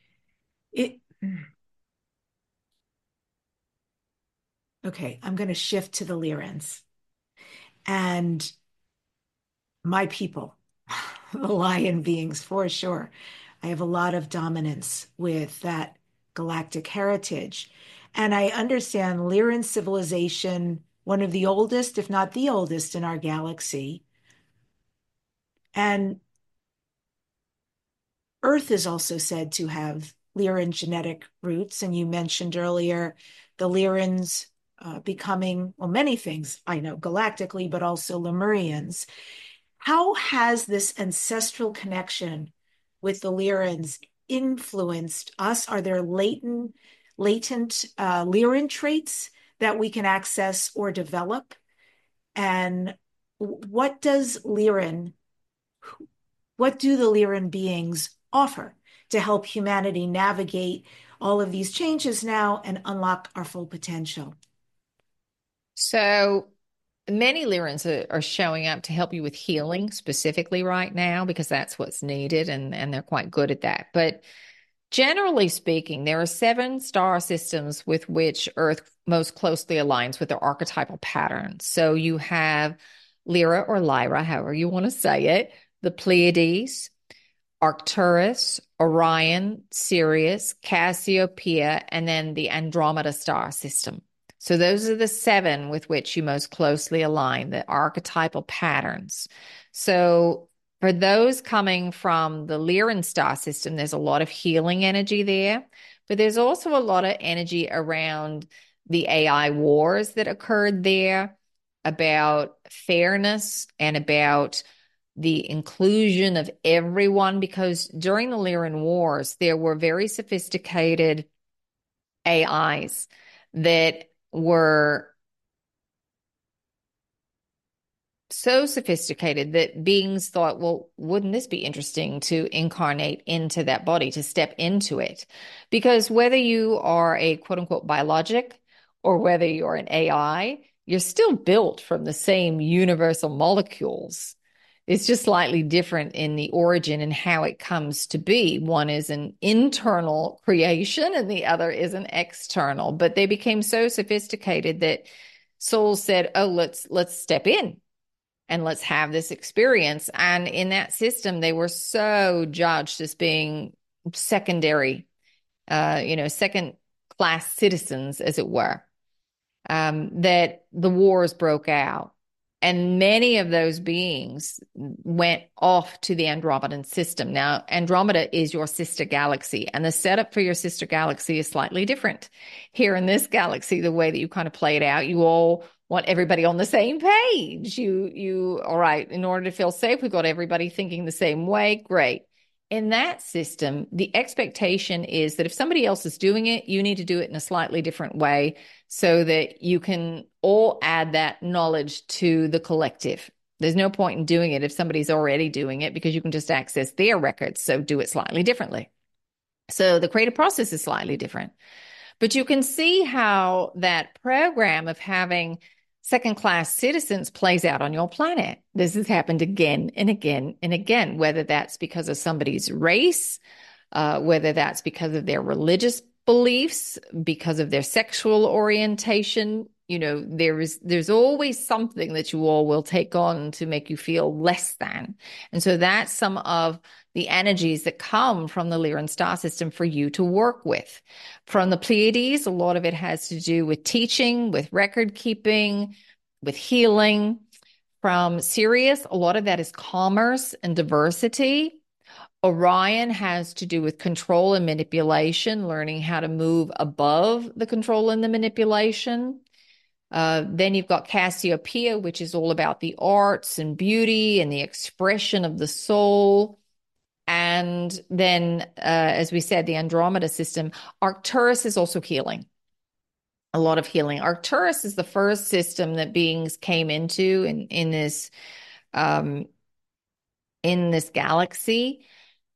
It. Okay, I'm going to shift to the Lyrans and my people. the lion beings for sure. I have a lot of dominance with that galactic heritage. And I understand Lyran civilization, one of the oldest, if not the oldest in our galaxy. And Earth is also said to have Lyran genetic roots. And you mentioned earlier the Lyrans uh, becoming, well, many things I know galactically, but also Lemurians. How has this ancestral connection with the Lyrans influenced us? Are there latent, latent uh, Lyran traits that we can access or develop? And what does Lyran, what do the Lyran beings offer to help humanity navigate all of these changes now and unlock our full potential? So many Lyrans are, are showing up to help you with healing specifically right now because that's what's needed, and, and they're quite good at that. But generally speaking, there are seven star systems with which Earth most closely aligns with their archetypal patterns. So you have Lyra or Lyra, however you want to say it, the Pleiades, Arcturus, Orion, Sirius, Cassiopeia, and then the Andromeda star system. So those are the seven with which you most closely align, the archetypal patterns. So for those coming from the Lyran star system, there's a lot of healing energy there, but there's also a lot of energy around the A I wars that occurred there, about fairness and about the inclusion of everyone, because during the Lyran wars, there were very sophisticated A Is that were so sophisticated that beings thought, well, wouldn't this be interesting to incarnate into that body, to step into it? Because whether you are a quote unquote biologic or whether you're an A I, you're still built from the same universal molecules. It's just slightly different in the origin and how it comes to be. One is an internal creation and the other is an external. But they became so sophisticated that souls said, oh, let's let's step in and let's have this experience. And in that system, they were so judged as being secondary, uh, you know, second class citizens, as it were, um, that the wars broke out. And many of those beings went off to the Andromedan system. Now, Andromeda is your sister galaxy, and the setup for your sister galaxy is slightly different. Here in this galaxy, the way that you kind of play it out, you all want everybody on the same page. You, you, all right, in order to feel safe, we've got everybody thinking the same way. Great. In that system, the expectation is that if somebody else is doing it, you need to do it in a slightly different way so that you can all add that knowledge to the collective. There's no point in doing it if somebody's already doing it because you can just access their records, so do it slightly differently. So the creative process is slightly different. But you can see how that program of having second-class citizens plays out on your planet. This has happened again and again and again, whether that's because of somebody's race, uh, whether that's because of their religious beliefs, because of their sexual orientation. You know, there is, there's always something that you all will take on to make you feel less than. And so that's some of the energies that come from the Lyran star system for you to work with. From the Pleiades, a lot of it has to do with teaching, with record keeping, with healing. From Sirius, a lot of that is commerce and diversity. Orion has to do with control and manipulation, learning how to move above the control and the manipulation. Uh, then you've got Cassiopeia, which is all about the arts and beauty and the expression of the soul. And then, uh, as we said, the Andromeda system. Arcturus is also healing, a lot of healing. Arcturus is the first system that beings came into in, in this um, in this galaxy,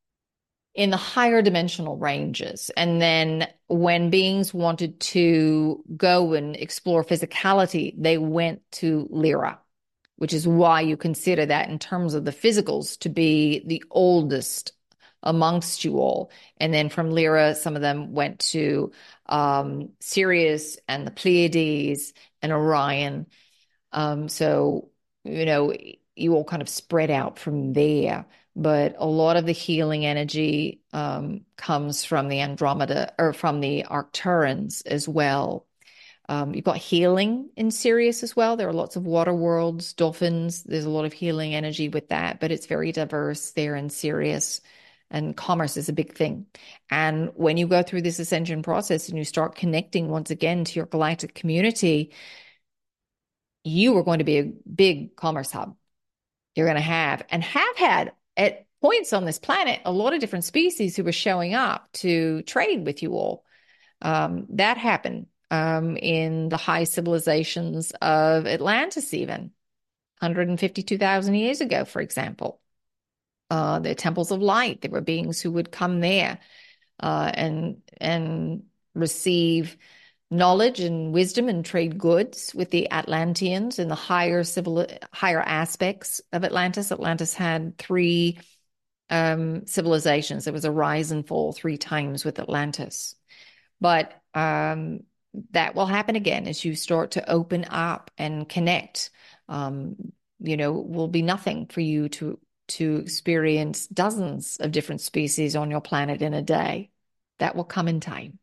in the higher dimensional ranges. And then when beings wanted to go and explore physicality, they went to Lyra, which is why you consider that in terms of the physicals to be the oldest amongst you all. And then from Lyra, some of them went to um, Sirius and the Pleiades and Orion. Um, so, you know, you all kind of spread out from there. but a lot of the healing energy um, comes from the Andromeda or from the Arcturans as well. Um, you've got healing in Sirius as well. There are lots of water worlds, dolphins. There's a lot of healing energy with that, but it's very diverse there in Sirius. And commerce is a big thing. And when you go through this ascension process and you start connecting once again to your galactic community, you are going to be a big commerce hub. You're going to have and have had at points on this planet a lot of different species who are showing up to trade with you all. Um, that happened um, in the high civilizations of Atlantis, even one hundred fifty-two thousand years ago, for example. Uh, the temples of light, there were beings who would come there uh, and and receive knowledge and wisdom and trade goods with the Atlanteans in the higher civil higher aspects of Atlantis. Atlantis had three um, civilizations. There was a rise and fall three times with Atlantis. But um, that will happen again as you start to open up and connect. Um, you know, it will be nothing for you to to experience dozens of different species on your planet in a day. That will come in time.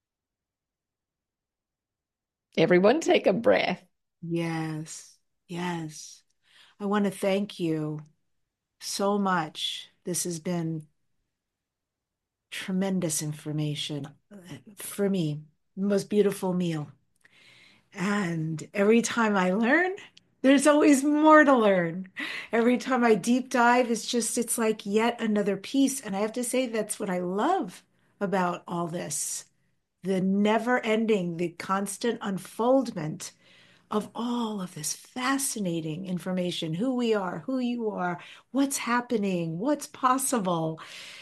Everyone take a breath. Yes, yes. I want to thank you so much. This has been tremendous information for me. Most beautiful meal. And every time I learn, there's always more to learn. Every time I deep dive, it's just, it's like yet another piece. And I have to say, that's what I love about all this. The never ending, the constant unfoldment of all of this fascinating information, who we are, who you are, what's happening, what's possible.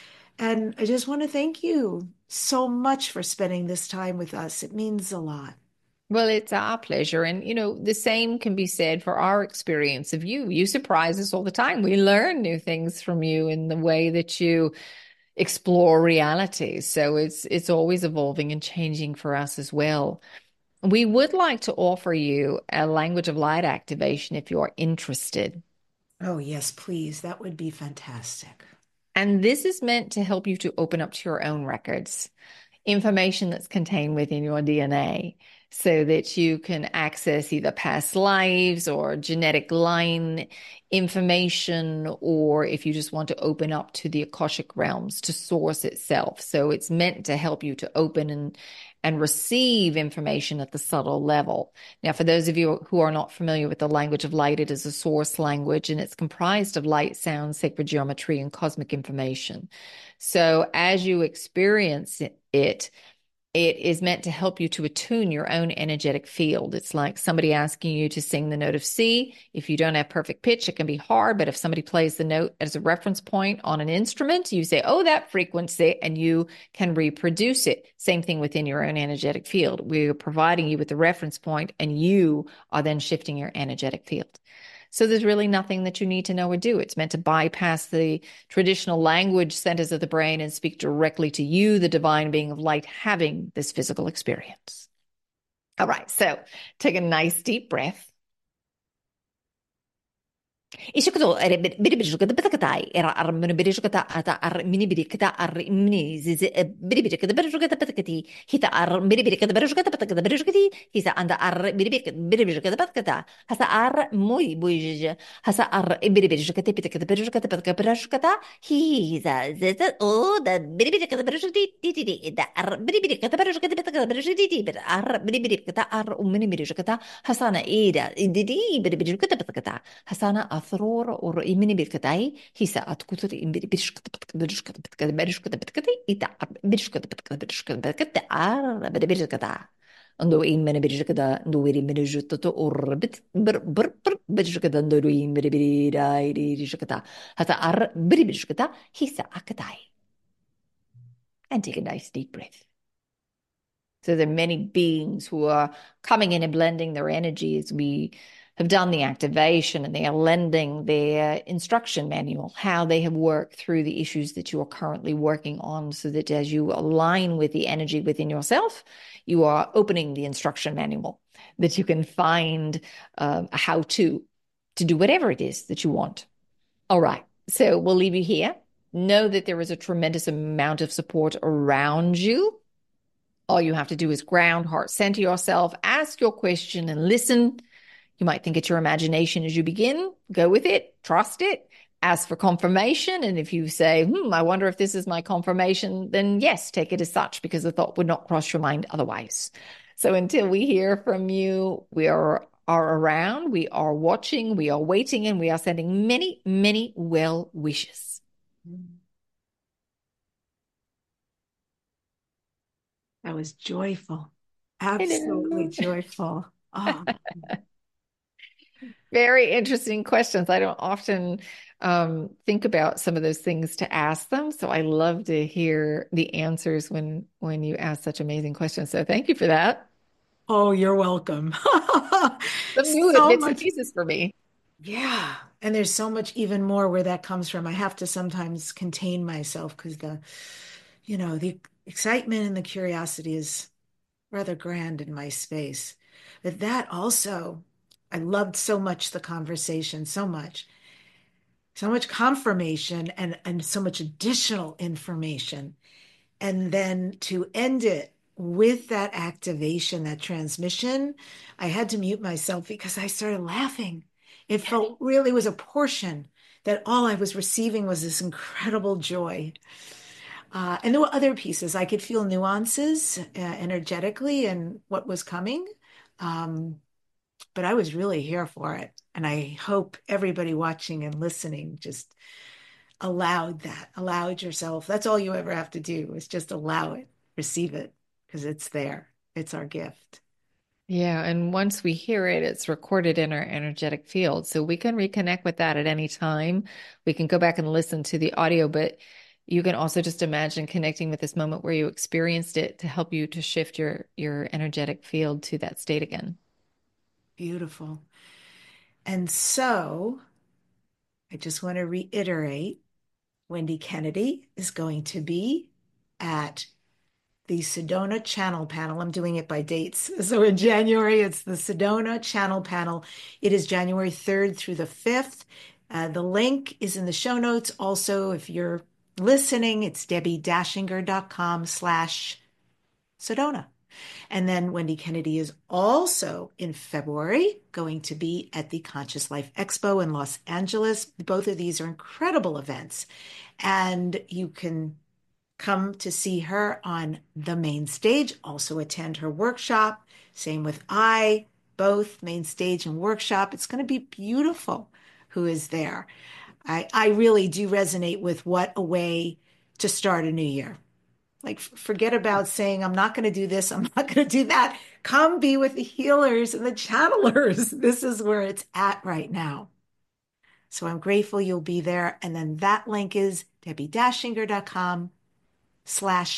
And I just want to thank you so much for spending this time with us. It means a lot. Well, it's our pleasure. And, you know, the same can be said for our experience of you. You surprise us all the time. We learn new things from you in the way that you explore reality. So it's it's always evolving and changing for us as well. We would like to offer you a language of light activation if you're interested. Oh, yes, please. That would be fantastic. And this is meant to help you to open up to your own records, information that's contained within your D N A, so that you can access either past lives or genetic line information, or if you just want to open up to the Akashic realms, to source itself. So it's meant to help you to open and and receive information at the subtle level. Now, for those of you who are not familiar with the language of light, it is a source language, and it's comprised of light, sound, sacred geometry, and cosmic information. So as you experience it, it It is meant to help you to attune your own energetic field. It's like somebody asking you to sing the note of C. If you don't have perfect pitch, it can be hard. But if somebody plays the note as a reference point on an instrument, you say, oh, that frequency, and you can reproduce it. Same thing within your own energetic field. We're providing you with the reference point, and you are then shifting your energetic field. So there's really nothing that you need to know or do. It's meant to bypass the traditional language centers of the brain and speak directly to you, the divine being of light, having this physical experience. All right, so take a nice deep breath. Ishukado ere biri biri shukada patakai era armuni biri shukada ata ar mini biri kita ar mini zizi biri biri kada biri shukada patakati hita ar biri biri kada biri shukada patakada biri shukati hisa anda ar biri biri biri biri kada patakata hasa ar muy buij hasa ar biri biri shukada patakada biri shukada patakada biri shukada hisa zeta oh da biri biri kada biri shukati ti ti ti da ar biri biri kada biri shukada patakada biri shukati ti biri ar biri biri kada ar umini biri shukada hasana ida idi biri biri shukada patakata hasana ثرور ورئيمني بالكتاي هي ساعات كتر برشكت برشكت بتكت برشكت بتكت إتا برشكت بتكت برشكت بتكت عار برشكت ando in mene birjukada ndo wiri mene jutto or bit br br br birjukada ndo in mene birai birjukada hata ar birjukada hisa akatai. And take a nice deep breath. So there are many beings who are coming in and blending their energies. We have done the activation, and they are lending their instruction manual, how they have worked through the issues that you are currently working on, so that as you align with the energy within yourself, you are opening the instruction manual, that you can find um, a how-to to do whatever it is that you want. All right. So we'll leave you here. Know that there is a tremendous amount of support around you. All you have to do is ground, heart center yourself, ask your question, and listen. You might think it's your imagination as you begin. Go with it, trust it, ask for confirmation. And if you say, hmm, I wonder if this is my confirmation, then yes, take it as such because the thought would not cross your mind otherwise. So until we hear from you, we are, are around, we are watching, we are waiting, and we are sending many, many well wishes. That was joyful. Absolutely joyful. Oh. Very interesting questions. I don't often um, think about some of those things to ask them. So I love to hear the answers when when you ask such amazing questions. So thank you for that. Oh, you're welcome. Some new So bits and much. pieces for me. Yeah. And there's so much even more where that comes from. I have to sometimes contain myself because the, you know, the excitement and the curiosity is rather grand in my space. But that also, I loved so much the conversation, so much, so much confirmation and, and so much additional information. And then to end it with that activation, that transmission, I had to mute myself because I started laughing. It felt really was a portion that all I was receiving was this incredible joy. Uh, and there were other pieces. I could feel nuances uh, energetically and what was coming. Um, but I was really here for it. And I hope everybody watching and listening just allowed that, allowed yourself. That's all you ever have to do is just allow it, receive it, because it's there. It's our gift. Yeah, and once we hear it, it's recorded in our energetic field. So we can reconnect with that at any time. We can go back and listen to the audio, but you can also just imagine connecting with this moment where you experienced it to help you to shift your your energetic field to that state again. Beautiful. And so I just want to reiterate Wendy Kennedy is going to be at the Sedona Channel Panel. I'm doing it by dates. So in January, it's the Sedona Channel Panel. It is January third through the fifth. Uh, the link is in the show notes. Also, if you're listening, it's debbie-dashinger.com slash Sedona. And then Wendy Kennedy is also in February going to be at the Conscious Life Expo in Los Angeles. Both of these are incredible events. And you can come to see her on the main stage, also attend her workshop. Same with I, both main stage and workshop. It's going to be beautiful who is there. I, I really do resonate with what a way to start a new year. Like, forget about saying, I'm not going to do this, I'm not going to do that. Come be with the healers and the channelers. This is where it's at right now. So I'm grateful you'll be there. And then that link is debbie-dashinger.com slash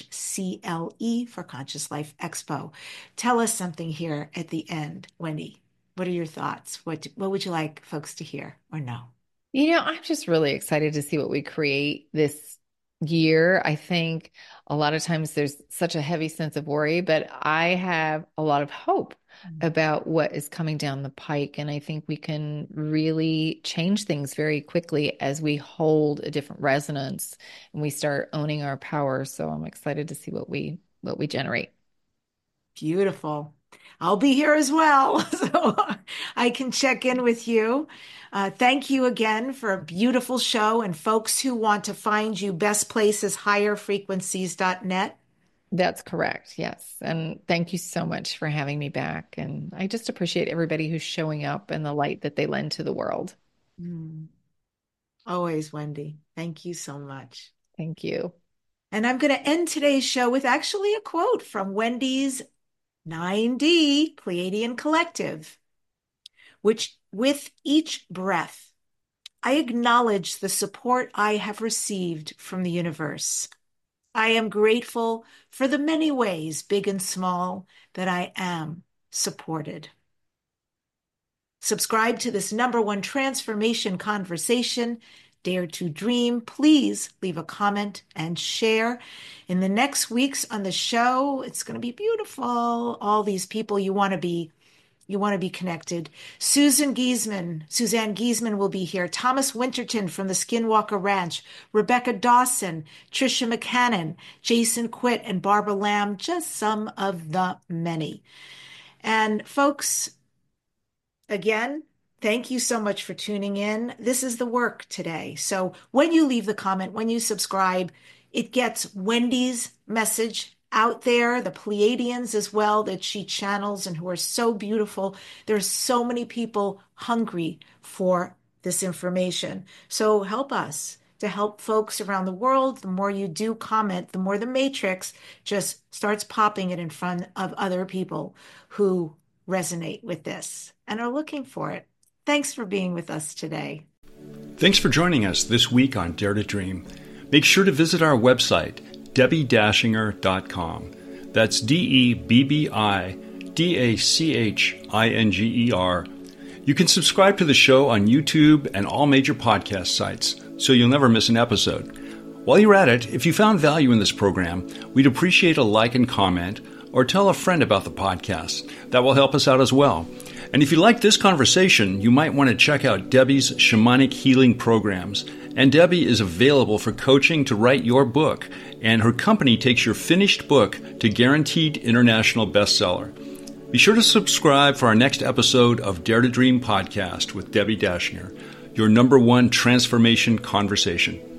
CLE for Conscious Life Expo. Tell us something here at the end, Wendy. What are your thoughts? What, what would you like folks to hear or know? You know, I'm just really excited to see what we create this year. I think a lot of times there's such a heavy sense of worry, but I have a lot of hope about what is coming down the pike. And I think we can really change things very quickly as we hold a different resonance and we start owning our power. So I'm excited to see what we what we generate. Beautiful. I'll be here as well, so I can check in with you. Uh, thank you again for a beautiful show. And folks who want to find you, best place is higher frequencies dot net. That's correct. Yes. And thank you so much for having me back. And I just appreciate everybody who's showing up and the light that they lend to the world. Mm. Always, Wendy. Thank you so much. Thank you. And I'm going to end today's show with actually a quote from Wendy's nine D Pleiadian Collective, which with each breath, I acknowledge the support I have received from the universe. I am grateful for the many ways, big and small, that I am supported. Subscribe to this number one transformation conversation. Dare to dream. Please leave a comment and share. In the next weeks on the show, it's going to be beautiful. All these people you want to be You want to be connected. Susan Giesman, Suzanne Giesman will be here. Thomas Winterton from the Skinwalker Ranch, Rebecca Dawson, Tricia McCannon, Jason Quitt, and Barbara Lamb, just some of the many. And folks, again, thank you so much for tuning in. This is the work today. So when you leave the comment, when you subscribe, it gets Wendy's message out there, the Pleiadians as well, that she channels and who are so beautiful. There's so many people hungry for this information. So help us to help folks around the world. The more you do comment, the more the matrix just starts popping it in front of other people who resonate with this and are looking for it. Thanks for being with us today. Thanks for joining us this week on Dare to Dream. Make sure to visit our website, debbie dashinger dot com. That's D E B B I D A C H I N G E R. You can subscribe to the show on YouTube and all major podcast sites, so you'll never miss an episode. While you're at it, if you found value in this program, we'd appreciate a like and comment, or tell a friend about the podcast. That will help us out as well. And if you like this conversation, you might want to check out Debbie's shamanic healing programs. And Debbie is available for coaching to write your book, and her company takes your finished book to guaranteed international bestseller. Be sure to subscribe for our next episode of Dare to Dream podcast with Debbie Dashinger, your number one transformation conversation.